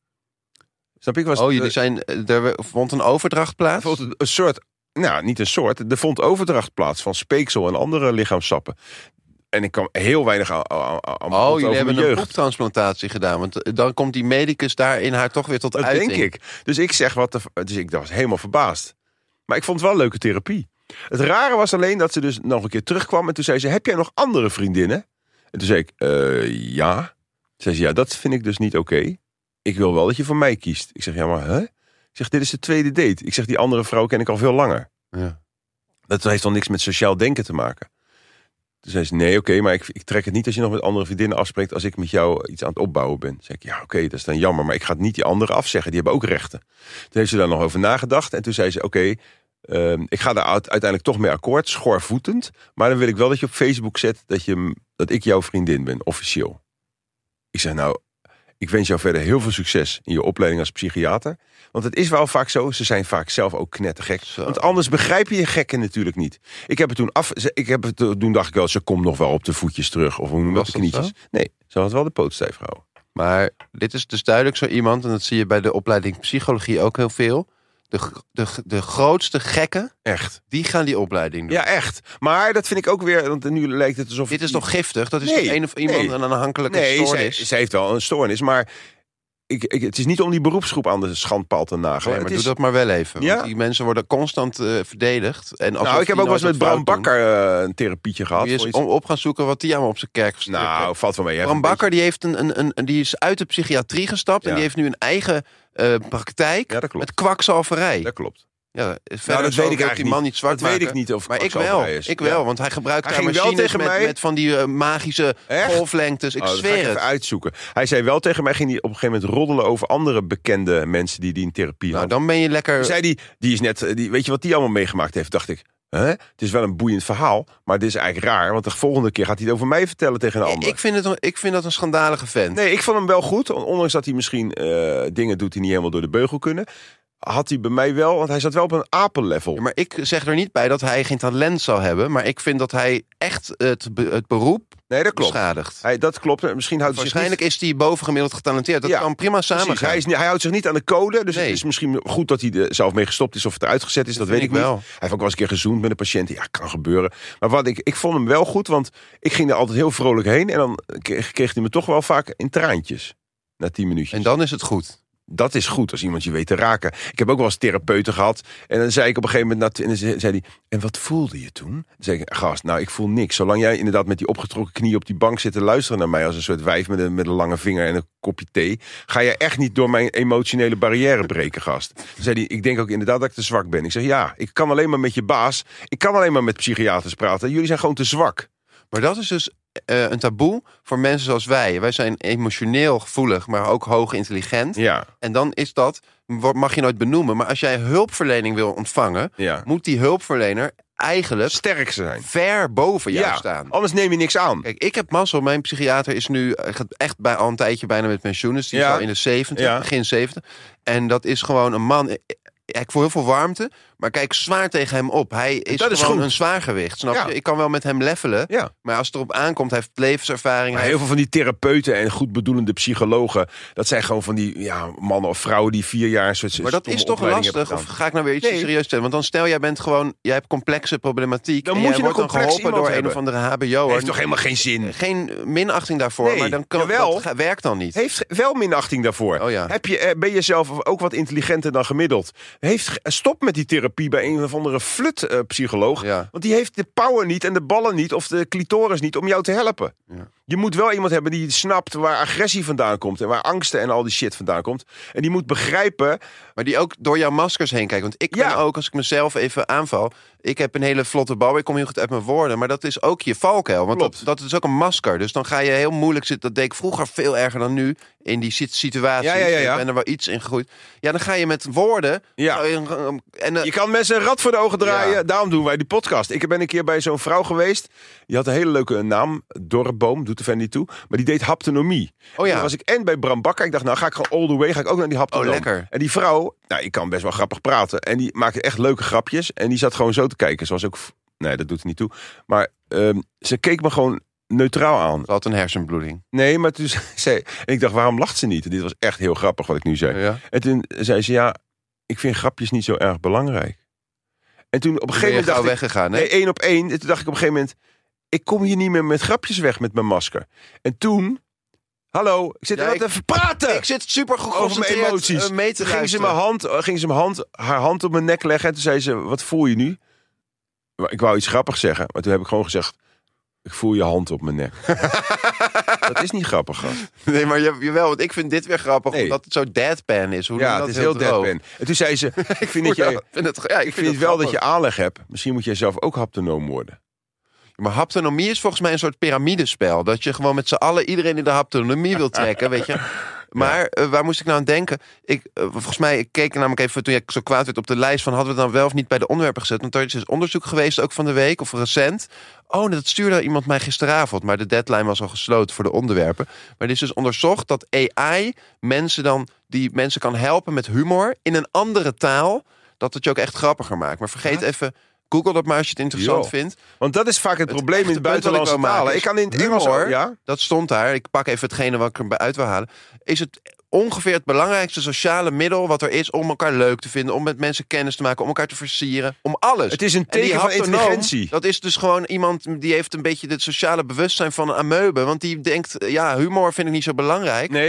Snap ik? Was Oh, het, jullie zijn, er vond een overdracht plaats? vond een soort, nou niet een soort, er vond overdracht plaats van speeksel en andere lichaamsappen. En ik kwam heel weinig aan, aan, aan Oh, jullie over hebben mijn een jeugd. poeptransplantatie gedaan. Want dan komt die medicus daar in haar toch weer tot Dat uiting. denk ik. Dus ik zeg wat de, dus ik was helemaal verbaasd. Maar ik vond het wel leuke therapie. Het rare was alleen dat ze dus nog een keer terugkwam en toen zei ze, heb jij nog andere vriendinnen? En toen zei ik, uh, ja. Toen zei ze, ja, dat vind ik dus niet oké. Okay. Ik wil wel dat je voor mij kiest. Ik zeg, ja, maar hè? Ik zeg, dit is de tweede date. Ik zeg, die andere vrouw ken ik al veel langer. Ja. Dat heeft dan niks met sociaal denken te maken. Toen zei ze, nee, oké, okay, maar ik, ik trek het niet als je nog met andere vriendinnen afspreekt als ik met jou iets aan het opbouwen ben. Toen zei ik, ja, oké, okay, dat is dan jammer, maar ik ga het niet die anderen afzeggen. Die hebben ook rechten. Toen heeft ze daar nog over nagedacht en toen zei ze, oké, okay, uh, ik ga daar uiteindelijk toch mee akkoord, schoorvoetend. Maar dan wil ik wel dat je op Facebook zet dat, je, dat ik jouw vriendin ben, officieel. Ik zeg, nou, ik wens jou verder heel veel succes in je opleiding als psychiater. Want het is wel vaak zo, ze zijn vaak zelf ook knettergek. Zo. Want anders begrijp je je gekken natuurlijk niet. Ik heb het toen af, ik heb het toen dacht ik wel, ze komt nog wel op de voetjes terug. Of hoe noem je Was dat, de dat knietjes. zo? Nee, ze had wel de poot stijf gehouden. Maar dit is dus duidelijk zo iemand, en dat zie je bij de opleiding psychologie ook heel veel. De, de, de grootste gekken, Echt. die gaan die opleiding doen. Ja, echt. Maar dat vind ik ook weer, want nu lijkt het alsof... Dit is toch giftig? Dat is Nee, toch een of iemand nee. een aanhankelijke Nee, zij, stoornis? zij heeft wel een stoornis, maar ik, ik, het is niet om die beroepsgroep aan de schandpaal te nagelen. Nee, maar het doe is... dat maar wel even. Ja? Want die mensen worden constant uh, verdedigd. En nou, ik heb ook wel eens met Bram Bakker uh, een therapietje gehad. Die is om op gaan zoeken wat die allemaal op zijn kerk gestuurd Nou, heeft. valt wel mee. Bram Bakker die heeft een, een, een, die is uit de psychiatrie gestapt. Ja. En die heeft nu een eigen uh, praktijk ja, dat klopt. met kwakzalverij. Dat klopt. Ja, verder nou, dat weet ik eigenlijk die man niet zwart Dat maken. weet ik niet of maar ik wel, is. ik wel, ja. want hij gebruikt hij daar ging machines wel tegen met, mij... met van die uh, magische Echt? golflengtes. Ik oh, zweer dat ga ik het. even uitzoeken. Hij zei wel tegen mij, ging hij op een gegeven moment roddelen over andere bekende mensen die die in therapie Nou, hadden. dan ben je lekker... Toen zei die, die is net, die, weet je wat die allemaal meegemaakt heeft? Dacht ik, hè? Het is wel een boeiend verhaal, maar dit is eigenlijk raar, want de volgende keer gaat hij het over mij vertellen tegen een ander. Ik vind, het, een- ik vind dat een schandalige vent. Nee, ik vond hem wel goed, ondanks dat hij misschien uh, dingen doet die niet helemaal door de beugel kunnen. Had hij bij mij wel, want hij zat wel op een apenlevel. Ja, maar ik zeg er niet bij dat hij geen talent zal hebben, maar ik vind dat hij echt het, be- het beroep Nee, dat klopt. beschadigt. Hij, dat klopt. Misschien houdt hij zich Waarschijnlijk niet... is hij bovengemiddeld getalenteerd. Dat Ja, kan prima samen Precies, gaan. hij, is, niet- hij houdt zich niet aan de code. Dus Nee. het is misschien goed dat hij er zelf mee gestopt is of het eruit gezet is. Dat, Dat weet ik vind ik niet. wel. Hij heeft ook wel eens een keer gezoend met een patiënt. Ja, kan gebeuren. Maar wat ik, ik vond hem wel goed, want ik ging er altijd heel vrolijk heen. En dan kreeg, kreeg hij me toch wel vaak in traantjes. Na tien minuutjes. En dan is het goed. Dat is goed als iemand je weet te raken. Ik heb ook wel eens therapeuten gehad. En dan zei ik op een gegeven moment... En dan zei hij, en wat voelde je toen? Dan zei ik, gast, nou ik voel niks. Zolang jij inderdaad met die opgetrokken knie op die bank zit te luisteren naar mij... als een soort wijf met een, met een lange vinger en een kopje thee... ga je echt niet door mijn emotionele barrière breken, gast. Dan zei hij, ik denk ook inderdaad dat ik te zwak ben. Ik zeg, ja, ik kan alleen maar met je baas. Ik kan alleen maar met psychiaters praten. Jullie zijn gewoon te zwak. Maar dat is dus uh, een taboe voor mensen zoals wij. Wij zijn emotioneel gevoelig, maar ook hoog intelligent. Ja, En dan is dat, mag je nooit benoemen... maar als jij hulpverlening wil ontvangen... ja. moet die hulpverlener eigenlijk Sterk zijn. ver boven jou Ja, staan. anders neem je niks aan. Kijk, ik heb mazzel. Mijn psychiater is nu uh, gaat echt bij, al een tijdje bijna met pensioen. Dus die Ja. is al in de zeventig, Ja. begin zeventig. En dat is gewoon een man... Ik voel heel veel warmte, maar kijk zwaar tegen hem op. Hij is, Dat is gewoon goed. een zwaargewicht, snap Ja. je? Ik kan wel met hem levelen, Ja. maar als het erop aankomt... hij heeft levenservaring. Maar hij heel veel van die therapeuten en goedbedoelende psychologen... dat zijn gewoon van die ja, mannen of vrouwen die vier jaar... een soort Maar dat stomme is toch opleiding lastig? hebben Of gedaan. ga ik nou weer iets Nee. serieus stellen? Want dan stel, jij bent gewoon... Jij hebt complexe problematiek. Dan en moet jij je een wordt dan complex geholpen iemand door hebben. een of andere H B O'er. Heeft toch helemaal geen zin? Geen minachting daarvoor, Nee, maar dan kan, jawel. dat ga- werkt dan niet. Heeft wel minachting daarvoor. Oh ja. Heb je, eh, ben je zelf ook wat intelligenter dan gemiddeld? Heeft, stop met die therapie bij een of andere flut-psycholoog. Ja. Want die heeft de power niet en de ballen niet... of de clitoris niet om jou te helpen. Ja. Je moet wel iemand hebben die snapt waar agressie vandaan komt... en waar angsten en al die shit vandaan komt. En die moet begrijpen... Maar die ook door jouw maskers heen kijkt. Want ik ben Ja. ook, als ik mezelf even aanval... Ik heb een hele vlotte bouw, ik kom heel goed uit mijn woorden... maar dat is ook je valkuil. Want dat, Klopt. dat is ook een masker. Dus dan ga je heel moeilijk zitten. Dat deed ik vroeger veel erger dan nu. In die sit- situatie. Ja, ja, ja, ja. Ik ben er wel iets in gegroeid. Ja, dan ga je met woorden... Ja. En, uh, Je kan mensen een rad voor de ogen draaien. Ja. Daarom doen wij die podcast. Ik ben een keer bij zo'n vrouw geweest. Die had een hele leuke naam. Dorreboom, doet er verder niet toe. Maar die deed haptonomie. Oh ja. Toen was ik en bij Bram Bakker. Ik dacht, nou ga ik gewoon all the way. Ga ik ook naar die haptonoom. Oh, lekker. En die vrouw, nou ik kan best wel grappig praten. En die maakte echt leuke grapjes. En die zat gewoon zo te kijken. Ze was ook... Nee, dat doet er niet toe. Maar um, ze keek me gewoon neutraal aan. Ze had een hersenbloeding. Nee, maar toen zei... En ik dacht, waarom lacht ze niet? En dit was echt heel grappig wat ik nu zei. Ja. En toen zei ze, ja, ik vind grapjes niet zo erg belangrijk. En toen op een Ben gegeven je moment dacht gauw ik... weggegaan, hè? Nee, één op één. En toen dacht ik op een gegeven moment... Ik kom hier niet meer met grapjes weg met mijn masker. En toen... Hallo, ik zit Ja, er ik- wat even praten. Ik zit super over mijn geconcentreerd emoties. uh, mee te Toen ging ze, luisteren. mijn hand, uh, ging ze mijn hand, haar hand op mijn nek leggen. En toen zei ze, wat voel je nu? Maar ik wou iets grappigs zeggen. Maar toen heb ik gewoon gezegd... Ik voel je hand op mijn nek. Dat is niet grappig, gast. Nee, maar je, jawel, want ik vind dit weer grappig, Nee. omdat het zo deadpan is. Hoe noem Ja, je het dat? is heel droog. deadpan. En toen zei ze, ik vind, dat jij, Ja, vind het, ja, ik ik vind, vind wel dat je grappig. aanleg hebt. Misschien moet jij zelf ook haptonoom worden. Maar haptonomie is volgens mij een soort piramidespel. Dat je gewoon met z'n allen iedereen in de haptonomie wil trekken, weet je. Maar uh, waar moest ik nou aan denken? Ik, uh, volgens mij, ik keek namelijk even toen ik zo kwaad werd op de lijst van hadden we het dan wel of niet bij de onderwerpen gezet. Want er is dus onderzoek geweest, ook van de week of recent. Oh, dat stuurde iemand mij gisteravond, maar de deadline was al gesloten voor de onderwerpen. Maar er is dus onderzocht dat A I mensen dan, die mensen kan helpen met humor in een andere taal, dat het je ook echt grappiger maakt. Maar vergeet Wat? even, Google dat maar als je het interessant Jo. vindt. Want dat is vaak het, Het probleem in echte het punt wat ik buitenlandse wou maken talen. is Ik kan in het Engels humor, ook, ja? Dat stond daar. Ik pak even hetgene wat ik erbij uit wil halen. Is het ongeveer het belangrijkste sociale middel wat er is om elkaar leuk te vinden, om met mensen kennis te maken, om elkaar te versieren, om alles. Het is een En die teken van haptonoom, intelligentie. Dat is dus gewoon iemand die heeft een beetje het sociale bewustzijn van een amoebe. Want die denkt, ja, humor vind ik niet zo belangrijk. Nee,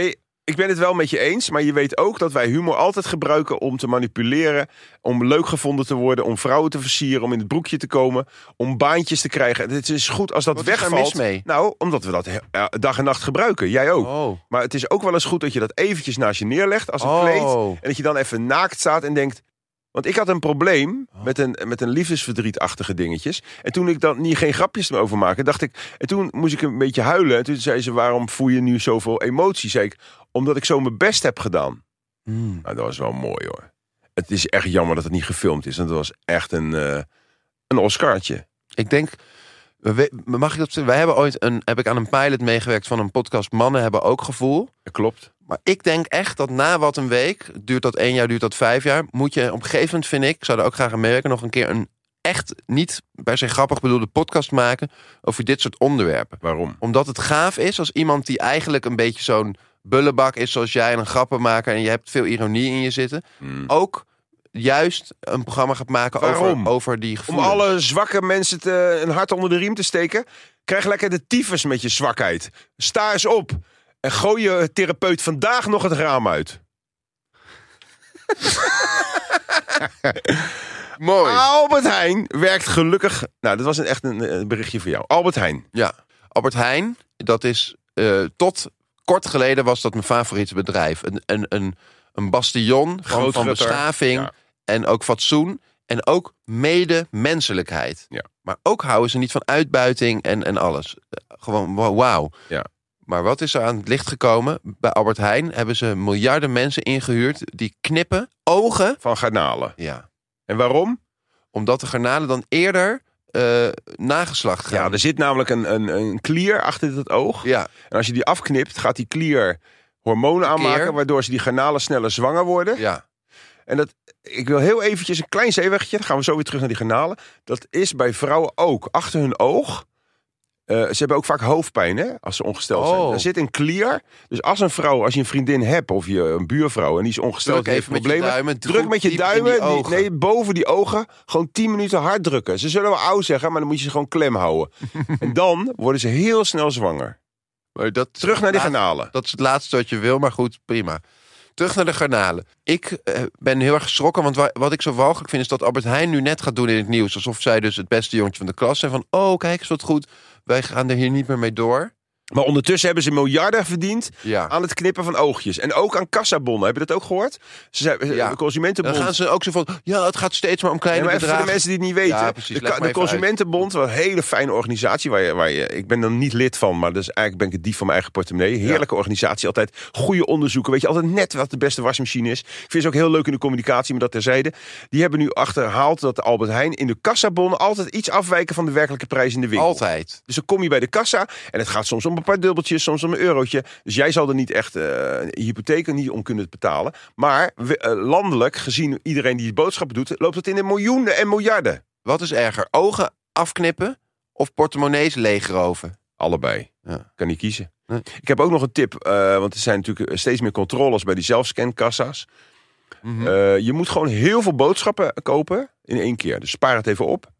ik ben het wel met je eens, maar je weet ook dat wij humor altijd gebruiken om te manipuleren, om leuk gevonden te worden, om vrouwen te versieren, om in het broekje te komen, om baantjes te krijgen. Het is goed als dat Wat is daar wegvalt. mis mee? Nou, omdat we dat ja, dag en nacht gebruiken. Jij ook. Oh. Maar het is ook wel eens goed dat je dat eventjes naast je neerlegt als een Oh. kleed. En dat je dan even naakt staat en denkt... Want ik had een probleem met een, met een liefdesverdrietachtige dingetjes. En toen ik dan niet geen grapjes meer over maakte, dacht ik... En toen moest ik een beetje huilen. En toen zei ze, waarom voel je nu zoveel emotie? Zei ik, omdat ik zo mijn best heb gedaan. Mm. Nou, dat was wel mooi hoor. Het is echt jammer dat het niet gefilmd is. Want het was echt een, uh, een Oscartje. Ik denk... We, mag ik dat zeggen? Wij hebben ooit een, heb ik aan een pilot meegewerkt van een podcast. Mannen hebben ook gevoel. Dat klopt. Maar ik denk echt dat na wat een week, duurt dat één jaar, duurt dat vijf jaar, moet je op een gegeven moment, vind ik, ik zou er ook graag aan meewerken, nog een keer een echt niet per se grappig bedoelde podcast maken over dit soort onderwerpen. Waarom? Omdat het gaaf is als iemand die eigenlijk een beetje zo'n bullebak is zoals jij en een grappenmaker en je hebt veel ironie in je zitten, Hmm. ook juist een programma gaat maken over, Waarom? over die Om gevoelens. alle zwakke mensen te, een hart onder de riem te steken. Krijg lekker de tyfus met je zwakheid. Sta eens op. En gooi je therapeut vandaag nog het raam uit. Mooi. Albert Heijn werkt gelukkig... Nou, dat was een, echt een, een berichtje voor jou. Albert Heijn. Ja, Albert Heijn, dat is uh, tot kort geleden was dat mijn favoriete bedrijf. Een, een, een, een bastion van, van Grootgutter. beschaving Ja. en ook fatsoen en ook medemenselijkheid. Ja. Maar ook houden ze niet van uitbuiting en, en alles. Uh, gewoon wa- wauw. Ja. Maar wat is er aan het licht gekomen? Bij Albert Heijn hebben ze miljarden mensen ingehuurd die knippen ogen. Van garnalen. Ja, En waarom? omdat de garnalen dan eerder uh, nageslacht gaan. Ja, er zit namelijk een, een, een klier achter het oog. Ja. En als je die afknipt, gaat die klier hormonen Verkeer. aanmaken, waardoor ze die garnalen sneller zwanger worden. Ja. En dat, ik wil heel eventjes een klein zeeweggetje, dan gaan we zo weer terug naar die garnalen. Dat is bij vrouwen ook. Achter hun oog. Uh, ze hebben ook vaak hoofdpijn, hè, als ze ongesteld zijn. Oh. Er zit een klier. Dus als een vrouw, als je een vriendin hebt of je een buurvrouw en die is ongesteld, Druk die heeft even met je problemen, duimen, druk druk met je diep in duimen, die die- ogen. nee, boven die ogen, gewoon tien minuten hard drukken. Ze zullen wel oud zeggen, maar dan moet je ze gewoon klem houden. En dan worden ze heel snel zwanger. Maar dat, Terug naar die laat- garnalen. Dat is het laatste wat je wil, maar goed, prima. Terug naar de garnalen. Ik eh, ben heel erg geschrokken, want wa- wat ik zo walgelijk vind is dat Albert Heijn nu net gaat doen in het nieuws. Alsof zij dus het beste jongetje van de klas zijn. Van, oh, kijk eens wat goed. Wij gaan er hier niet meer mee door. Maar ondertussen hebben ze miljarden verdiend Ja. aan het knippen van oogjes. En ook aan kassabonnen. Heb je dat ook gehoord? Ze zijn, Ja. De Consumentenbond... Dan gaan ze ook zo van, ja, het gaat steeds maar om Ja, kleine maar even voor bedragen. de mensen die het niet weten. Ja, precies. de, Leg ka- maar de even Consumentenbond, wat een hele fijne organisatie. Waar je, waar je, ik ben er niet lid van, maar dus eigenlijk ben ik het dief van mijn eigen portemonnee. Heerlijke organisatie, altijd goede onderzoeken. Weet je, altijd net wat de beste wasmachine is. Ik vind ze ook heel leuk in de communicatie, maar dat terzijde. Die hebben nu achterhaald dat de Albert Heijn in de kassabonnen altijd iets afwijken van de werkelijke prijs in de winkel. Altijd. Dus dan kom je bij de kassa en het gaat soms om een paar dubbeltjes, soms om een eurotje. Dus jij zal er niet echt uh, je hypotheek niet om kunnen betalen. Maar we, uh, landelijk, gezien iedereen die boodschappen doet, loopt het in de miljoenen en miljarden. Wat is erger? Ogen afknippen of portemonnees leegroven? Allebei. Ja. Kan niet kiezen. Nee. Ik heb ook nog een tip, uh, want er zijn natuurlijk steeds meer controles bij die zelfscankassa's. Mm-hmm. Uh, je moet gewoon heel veel boodschappen kopen in één keer. Dus spaar het even op.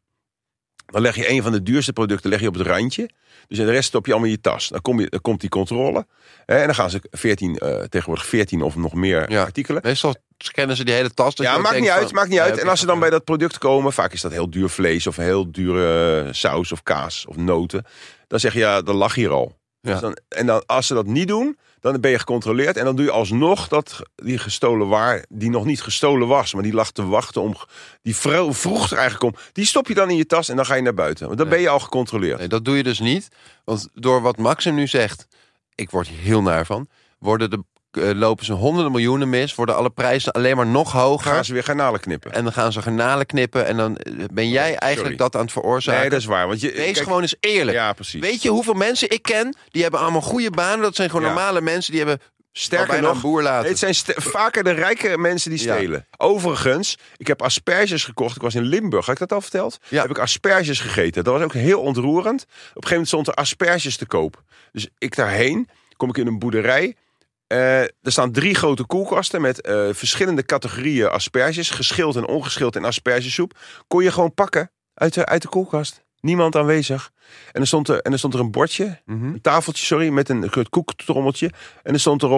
Dan leg je een van de duurste producten leg je op het randje. Dus de rest stop je allemaal in je tas. Dan, kom je, dan komt die controle. Hè, en dan gaan ze veertien, uh, tegenwoordig veertien of nog meer Ja. artikelen. Meestal scannen ze die hele tas. dat Ja, je ook maakt niet denkt uit, van, maakt niet ja, uit. heb En je als ze dan gehad. bij dat product komen, vaak is dat heel duur vlees of heel dure uh, saus of kaas of noten. Dan zeg je, ja, dan lag hier al. Ja. Dus dan, en dan, als ze dat niet doen, dan ben je gecontroleerd. En dan doe je alsnog dat, die gestolen waar, die nog niet gestolen was. Maar die lag te wachten om, die vro- vroeg er eigenlijk om. Die stop je dan in je tas en dan ga je naar buiten. Want dan Nee. ben je al gecontroleerd. Nee, dat doe je dus niet. Want door wat Maxim nu zegt, ik word hier heel naar van, worden de, uh, lopen ze honderden miljoenen mis, worden alle prijzen alleen maar nog hoger. Gaan ze weer garnalen knippen. En dan gaan ze garnalen knippen en dan uh, ben jij eigenlijk dat aan het veroorzaken. Nee, dat is waar. Want je, Wees kijk- gewoon eens eerlijk. Ja, precies. Weet je hoeveel mensen ik ken, die hebben allemaal goede banen. Dat zijn gewoon Ja. normale mensen, die hebben Sterker bijna nog, een boer laten. nee, het zijn st- vaker de rijke mensen die Ja. stelen. Overigens, ik heb asperges gekocht. Ik was in Limburg, had ik dat al verteld? Ja. Heb ik asperges gegeten. Dat was ook heel ontroerend. Op een gegeven moment stond er asperges te koop. Dus ik daarheen, kom ik in een boerderij. Uh, er staan drie grote koelkasten met uh, verschillende categorieën asperges. Geschild en ongeschild in aspergesoep. Kon je gewoon pakken uit de, uit de koelkast. Niemand aanwezig. En er stond er, en er, stond er een bordje, Mhm. een tafeltje, sorry, met een koektrommeltje. En er stond erop,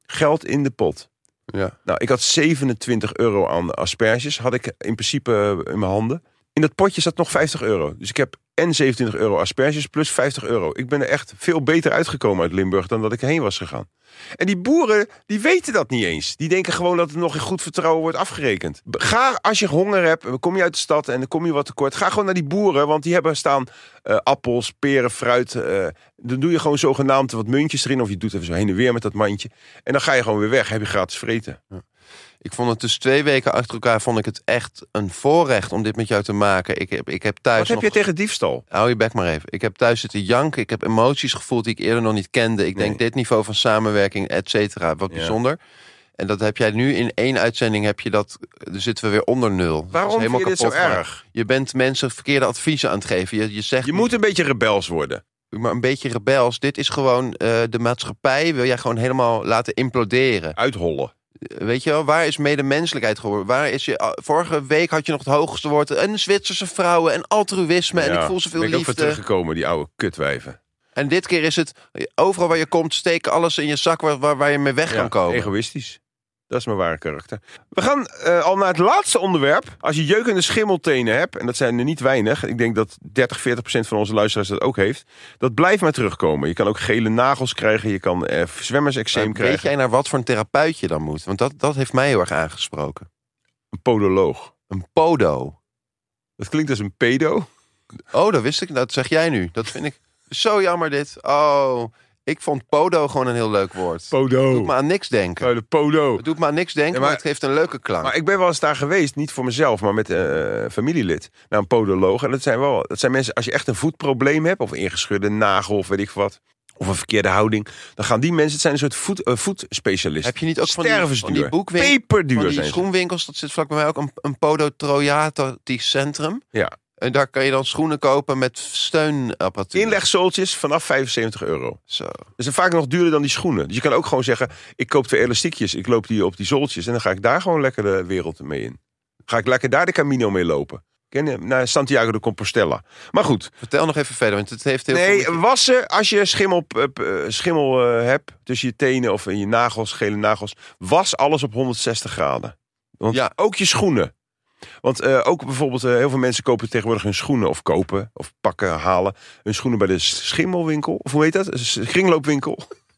geld in de pot. Ja. Nou, ik had zevenentwintig euro aan asperges. Had ik in principe in mijn handen. In dat potje zat nog vijftig euro. Dus ik heb en zevenentwintig euro asperges plus vijftig euro. Ik ben er echt veel beter uitgekomen uit Limburg dan dat ik erheen was gegaan. En die boeren, die weten dat niet eens. Die denken gewoon dat het nog in goed vertrouwen wordt afgerekend. Ga, als je honger hebt, kom je uit de stad en dan kom je wat tekort. Ga gewoon naar die boeren, want die hebben staan uh, appels, peren, fruit. Uh, dan doe je gewoon zogenaamd wat muntjes erin. Of je doet even zo heen en weer met dat mandje. En dan ga je gewoon weer weg. Heb je gratis vreten. Ja. Ik vond het dus twee weken achter elkaar vond ik het echt een voorrecht om dit met jou te maken. Ik heb, ik heb thuis Wat heb nog... je tegen diefstal? Hou je bek maar even. Ik heb thuis zitten janken. Ik heb emoties gevoeld die ik eerder nog niet kende. Ik Nee. denk dit niveau van samenwerking, et cetera. Wat Ja. bijzonder. En dat heb jij nu in één uitzending, heb je dat, dan zitten we weer onder nul. Dat is Waarom vind helemaal je dit zo kapot gemaakt. erg? Je bent mensen verkeerde adviezen aan het geven. Je, je zegt Je moet een beetje rebels worden. maar een beetje rebels. Dit is gewoon uh, de maatschappij wil jij gewoon helemaal laten imploderen. Uithollen. Weet je wel, waar is medemenselijkheid geworden? Waar is je, vorige week had je nog het hoogste woord. En Zwitserse vrouwen en altruïsme. En Ja, ik voel zoveel ben ik ook liefde. weer teruggekomen, die oude kutwijven. En dit keer is het, overal waar je komt, steek alles in je zak waar, waar, waar je mee weg Ja, kan komen. egoïstisch. Dat is mijn ware karakter. We gaan uh, al naar het laatste onderwerp. Als je jeukende schimmeltenen hebt, en dat zijn er niet weinig. Ik denk dat dertig, veertig procent van onze luisteraars dat ook heeft. Dat blijft maar terugkomen. Je kan ook gele nagels krijgen. Je kan uh, zwemmerseczeem Maar krijgen. weet jij naar wat voor een therapeut je dan moet? Want dat, dat heeft mij heel erg aangesproken. Een podoloog. Een podo. Dat klinkt als een pedo. Oh, dat wist ik. Dat zeg jij nu. Dat vind ik zo jammer dit. Oh, ik vond podo gewoon een heel leuk woord. Podo. Het doet me aan niks denken. Oh, de podo. Het doet me aan niks denken, Ja, maar, maar- het geeft een leuke klank. Maar ik ben wel eens daar geweest, niet voor mezelf, maar met een uh, familielid. Naar een podoloog. En dat zijn wel, dat zijn mensen, als je echt een voetprobleem hebt, of een ingeschudde nagel, of weet ik wat, of een verkeerde houding, dan gaan die mensen, het zijn een soort voet, uh, voetspecialisten. Heb je niet ook van die, Stervensduur. van die boekwinkel, Peperduur van die zijn ze. schoenwinkels, dat zit vlak bij mij ook, een, een podotriatisch centrum. Ja. En daar kan je dan schoenen kopen met steunapparatuur. Inlegzooltjes vanaf vijfenzeventig euro. Zo. Dat is vaak nog duurder dan die schoenen. Dus je kan ook gewoon zeggen, ik koop twee elastiekjes, ik loop die op die zooltjes en dan ga ik daar gewoon lekker de wereld mee in. Ga ik lekker daar de Camino mee lopen. Ken je? Naar Santiago de Compostela. Maar goed. Vertel nog even verder, want het heeft heel Nee, veel... met je- wassen als je schimmel, uh, uh, schimmel uh, hebt tussen je tenen of in je nagels, gele nagels. Was alles op honderdzestig graden. Want Ja. ook je schoenen. Want uh, ook bijvoorbeeld, uh, heel veel mensen kopen tegenwoordig hun schoenen of kopen of pakken, halen hun schoenen bij de schimmelwinkel. Of hoe heet dat? Een kringloopwinkel.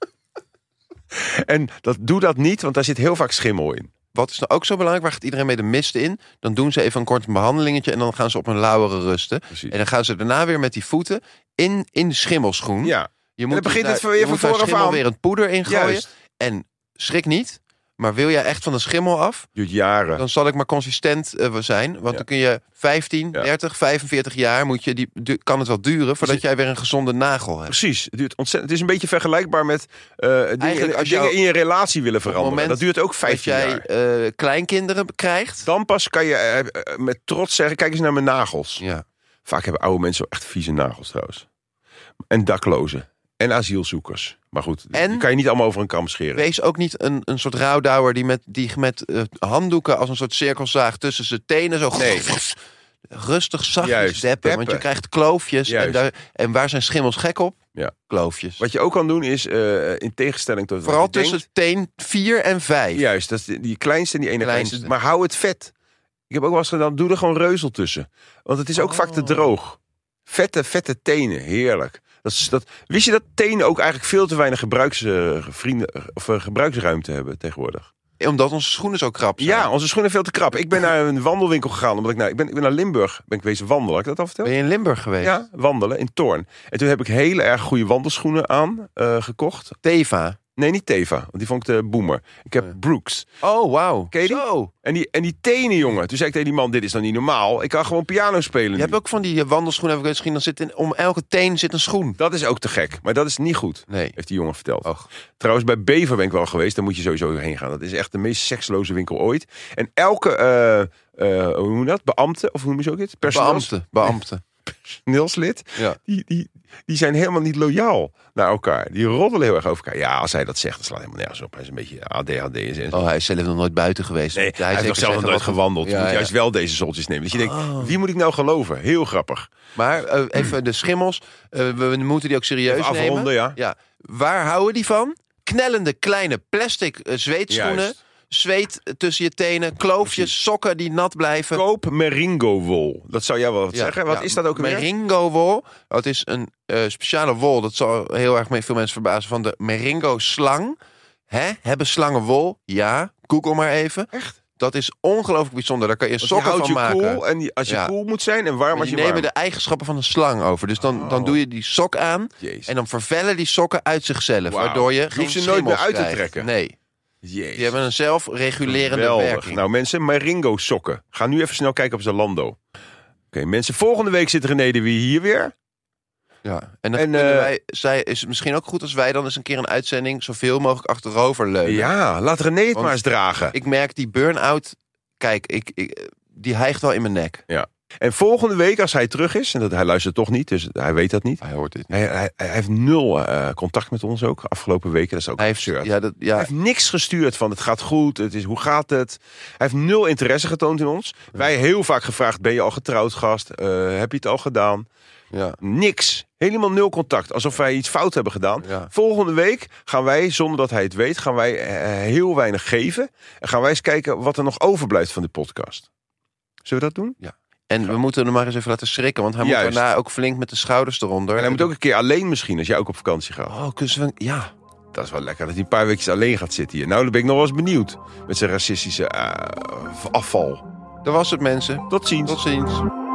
En dat, doe dat niet, want daar zit heel vaak schimmel in. Wat is nou ook zo belangrijk? Waar gaat iedereen mee de mist in? Dan doen ze even een kort behandelingetje en dan gaan ze op hun lauweren rusten. Precies. En dan gaan ze daarna weer met die voeten in, in de schimmelschoen. Ja, Je dan begint daar- het weer je van moet daar vooraf schimmel aan. weer een poeder in gooien. Juist. En schrik niet, maar wil jij echt van de schimmel af? duurt jaren. Dan zal ik maar consistent uh, zijn. Want Ja. dan kun je vijftien, Ja. dertig, vijfenveertig jaar... Moet je die, du- kan het wel duren voordat Dus- jij weer een gezonde nagel hebt. Precies. Het, duurt ontzettend, het is een beetje vergelijkbaar met uh, dingen, Eigenlijk als dingen jou- in je relatie willen het veranderen. moment Dat duurt ook Dat vijftien jij jaar. uh, kleinkinderen krijgt. Dan pas kan je uh, uh, met trots zeggen, kijk eens naar mijn nagels. Ja. Vaak hebben oude mensen echt vieze nagels trouwens. En daklozen. En asielzoekers. Maar goed, En- die kan je niet allemaal over een kam scheren. Wees ook niet een, een soort rouwdouwer die met, die met uh, handdoeken als een soort cirkelzaag tussen zijn tenen zo Nee. rustig zachtjes Juist, deppen. deppen. Want je krijgt kloofjes. En, Juist. daar, en waar zijn schimmels gek op? Ja. Kloofjes. Wat je ook kan doen is, uh, in tegenstelling tot Vooral wat je tussen denkt, teen vier en vijf. juist, dat is die, die kleinste en die ene kleinste. Kleinste. Maar hou het vet. Ik heb ook wel eens gedaan, doe er gewoon reuzel tussen. Want het is ook Oh. vaak te droog. Vette, vette tenen, heerlijk. Dat is, dat, wist je dat tenen ook eigenlijk veel te weinig gebruiks, uh, vrienden, of, uh, gebruiksruimte hebben tegenwoordig? Omdat onze schoenen zo krap zijn. Ja, onze schoenen veel te krap. Ik ben naar een wandelwinkel gegaan. Omdat ik, nou, ik, ben, ik ben naar Limburg ben ik wezen wandelen. Had ik dat al verteld? Ben je in Limburg geweest? Ja, wandelen in Toorn. En toen heb ik hele erg goede wandelschoenen aan uh, gekocht. Teva. Nee, niet Teva, want die vond ik de boomer. Ik heb Ja. Brooks. Oh, wauw. Ken je die? Zo. En die, en die tenen, jongen. Toen zei ik tegen die man, dit is dan niet normaal. Ik kan gewoon piano spelen Je nu. hebt ook van die uh, wandelschoenen, heb ik gezien. Dan zit in, om elke teen zit een schoen. Dat is ook te gek. Maar dat is niet goed, Nee. heeft die jongen verteld. Och. Trouwens, bij Bever ben ik wel geweest. Daar moet je sowieso heen gaan. Dat is echt de meest seksloze winkel ooit. En elke, uh, uh, hoe noem je dat? Beambte, of hoe noem je zo ook het? Personeels, Beambte. Beambte. personeelslid. Ja. Die, die, die zijn helemaal niet loyaal naar elkaar. Die roddelen heel erg over elkaar. Ja, als hij dat zegt, dan slaat hij helemaal nergens op. Hij is een beetje A D H D. En zo. Oh, hij is zelf nog nooit buiten geweest. Nee, Moet hij heeft zeker nog zelf nog zeggen nooit wat- gewandeld. Je Ja, moet ja. juist wel deze zoltjes nemen. Dus je denkt, Oh. wie moet ik nou geloven? Heel grappig. Maar uh, even de schimmels. Uh, we, we moeten die ook serieus Even afronden, nemen. ja. ja. Waar houden die van? knellende kleine plastic uh, zweetschoenen. Juist. Zweet tussen je tenen, kloofjes, Precies. sokken die nat blijven. Koop Meringo-wol. Dat zou jij wel wat Ja, zeggen. Wat ja, is dat ook weer? Meringo-wol. Het is een uh, speciale wol. Dat zal heel erg mee veel mensen verbazen. Van de Meringo-slang. Hè? Hebben slangen wol? Ja. Google maar even. Echt? Dat is ongelooflijk bijzonder. Daar kan je Want sokken die van houdt je maken. koel en die, als je Ja. koel moet zijn en warm Maar als die je nemen warm. de eigenschappen van een slang over. Dus dan, dan Oh. doe je die sok aan. Jezus. En dan vervellen die sokken uit zichzelf. Wauw. Waardoor je Je geen hoeft ze nooit meer schimmels uit te krijgt. trekken. Nee. Jezus. Die hebben een zelfregulerende Geweldig. werking. Nou mensen, Meringo sokken. Ga nu even snel kijken op Zalando. Oké okay, mensen, volgende week zit René de Wie hier weer. Ja. En dan En, kunnen uh, wij, zij, is het misschien ook goed als wij dan eens een keer een uitzending zoveel mogelijk achterover leunen. Ja, laat René het Want maar eens dragen. Ik merk die burn-out. Kijk, ik, ik, die hijgt wel in mijn nek. Ja. En volgende week als hij terug is, en dat, hij luistert toch niet, dus hij weet dat niet. Hij hoort dit niet. Hij, hij, hij heeft nul uh, contact met ons ook, afgelopen weken. Dat is ook Hij heeft, absurd. ja, dat, ja, Hij heeft niks gestuurd van het gaat goed, het is, hoe gaat het? Hij heeft nul interesse getoond in ons. Wij heel vaak gevraagd, ben je al getrouwd gast? Uh, heb je het al gedaan? ja, Niks. Helemaal nul contact. Alsof wij iets fout hebben gedaan. ja. Volgende week gaan wij, zonder dat hij het weet, gaan wij uh, heel weinig geven. En gaan wij eens kijken wat er nog overblijft van de podcast. Zullen we dat doen? En we moeten hem maar eens even laten schrikken. Want hij Juist. moet daarna ook flink met de schouders eronder. En hij moet ook een keer alleen misschien, als jij ook op vakantie gaat. Oh, kussen we... Ja. Dat is wel lekker, dat hij een paar weken alleen gaat zitten hier. Nou, dan ben ik nog wel eens benieuwd. Met zijn racistische uh, afval. Dat was het, mensen. Tot ziens. Tot ziens.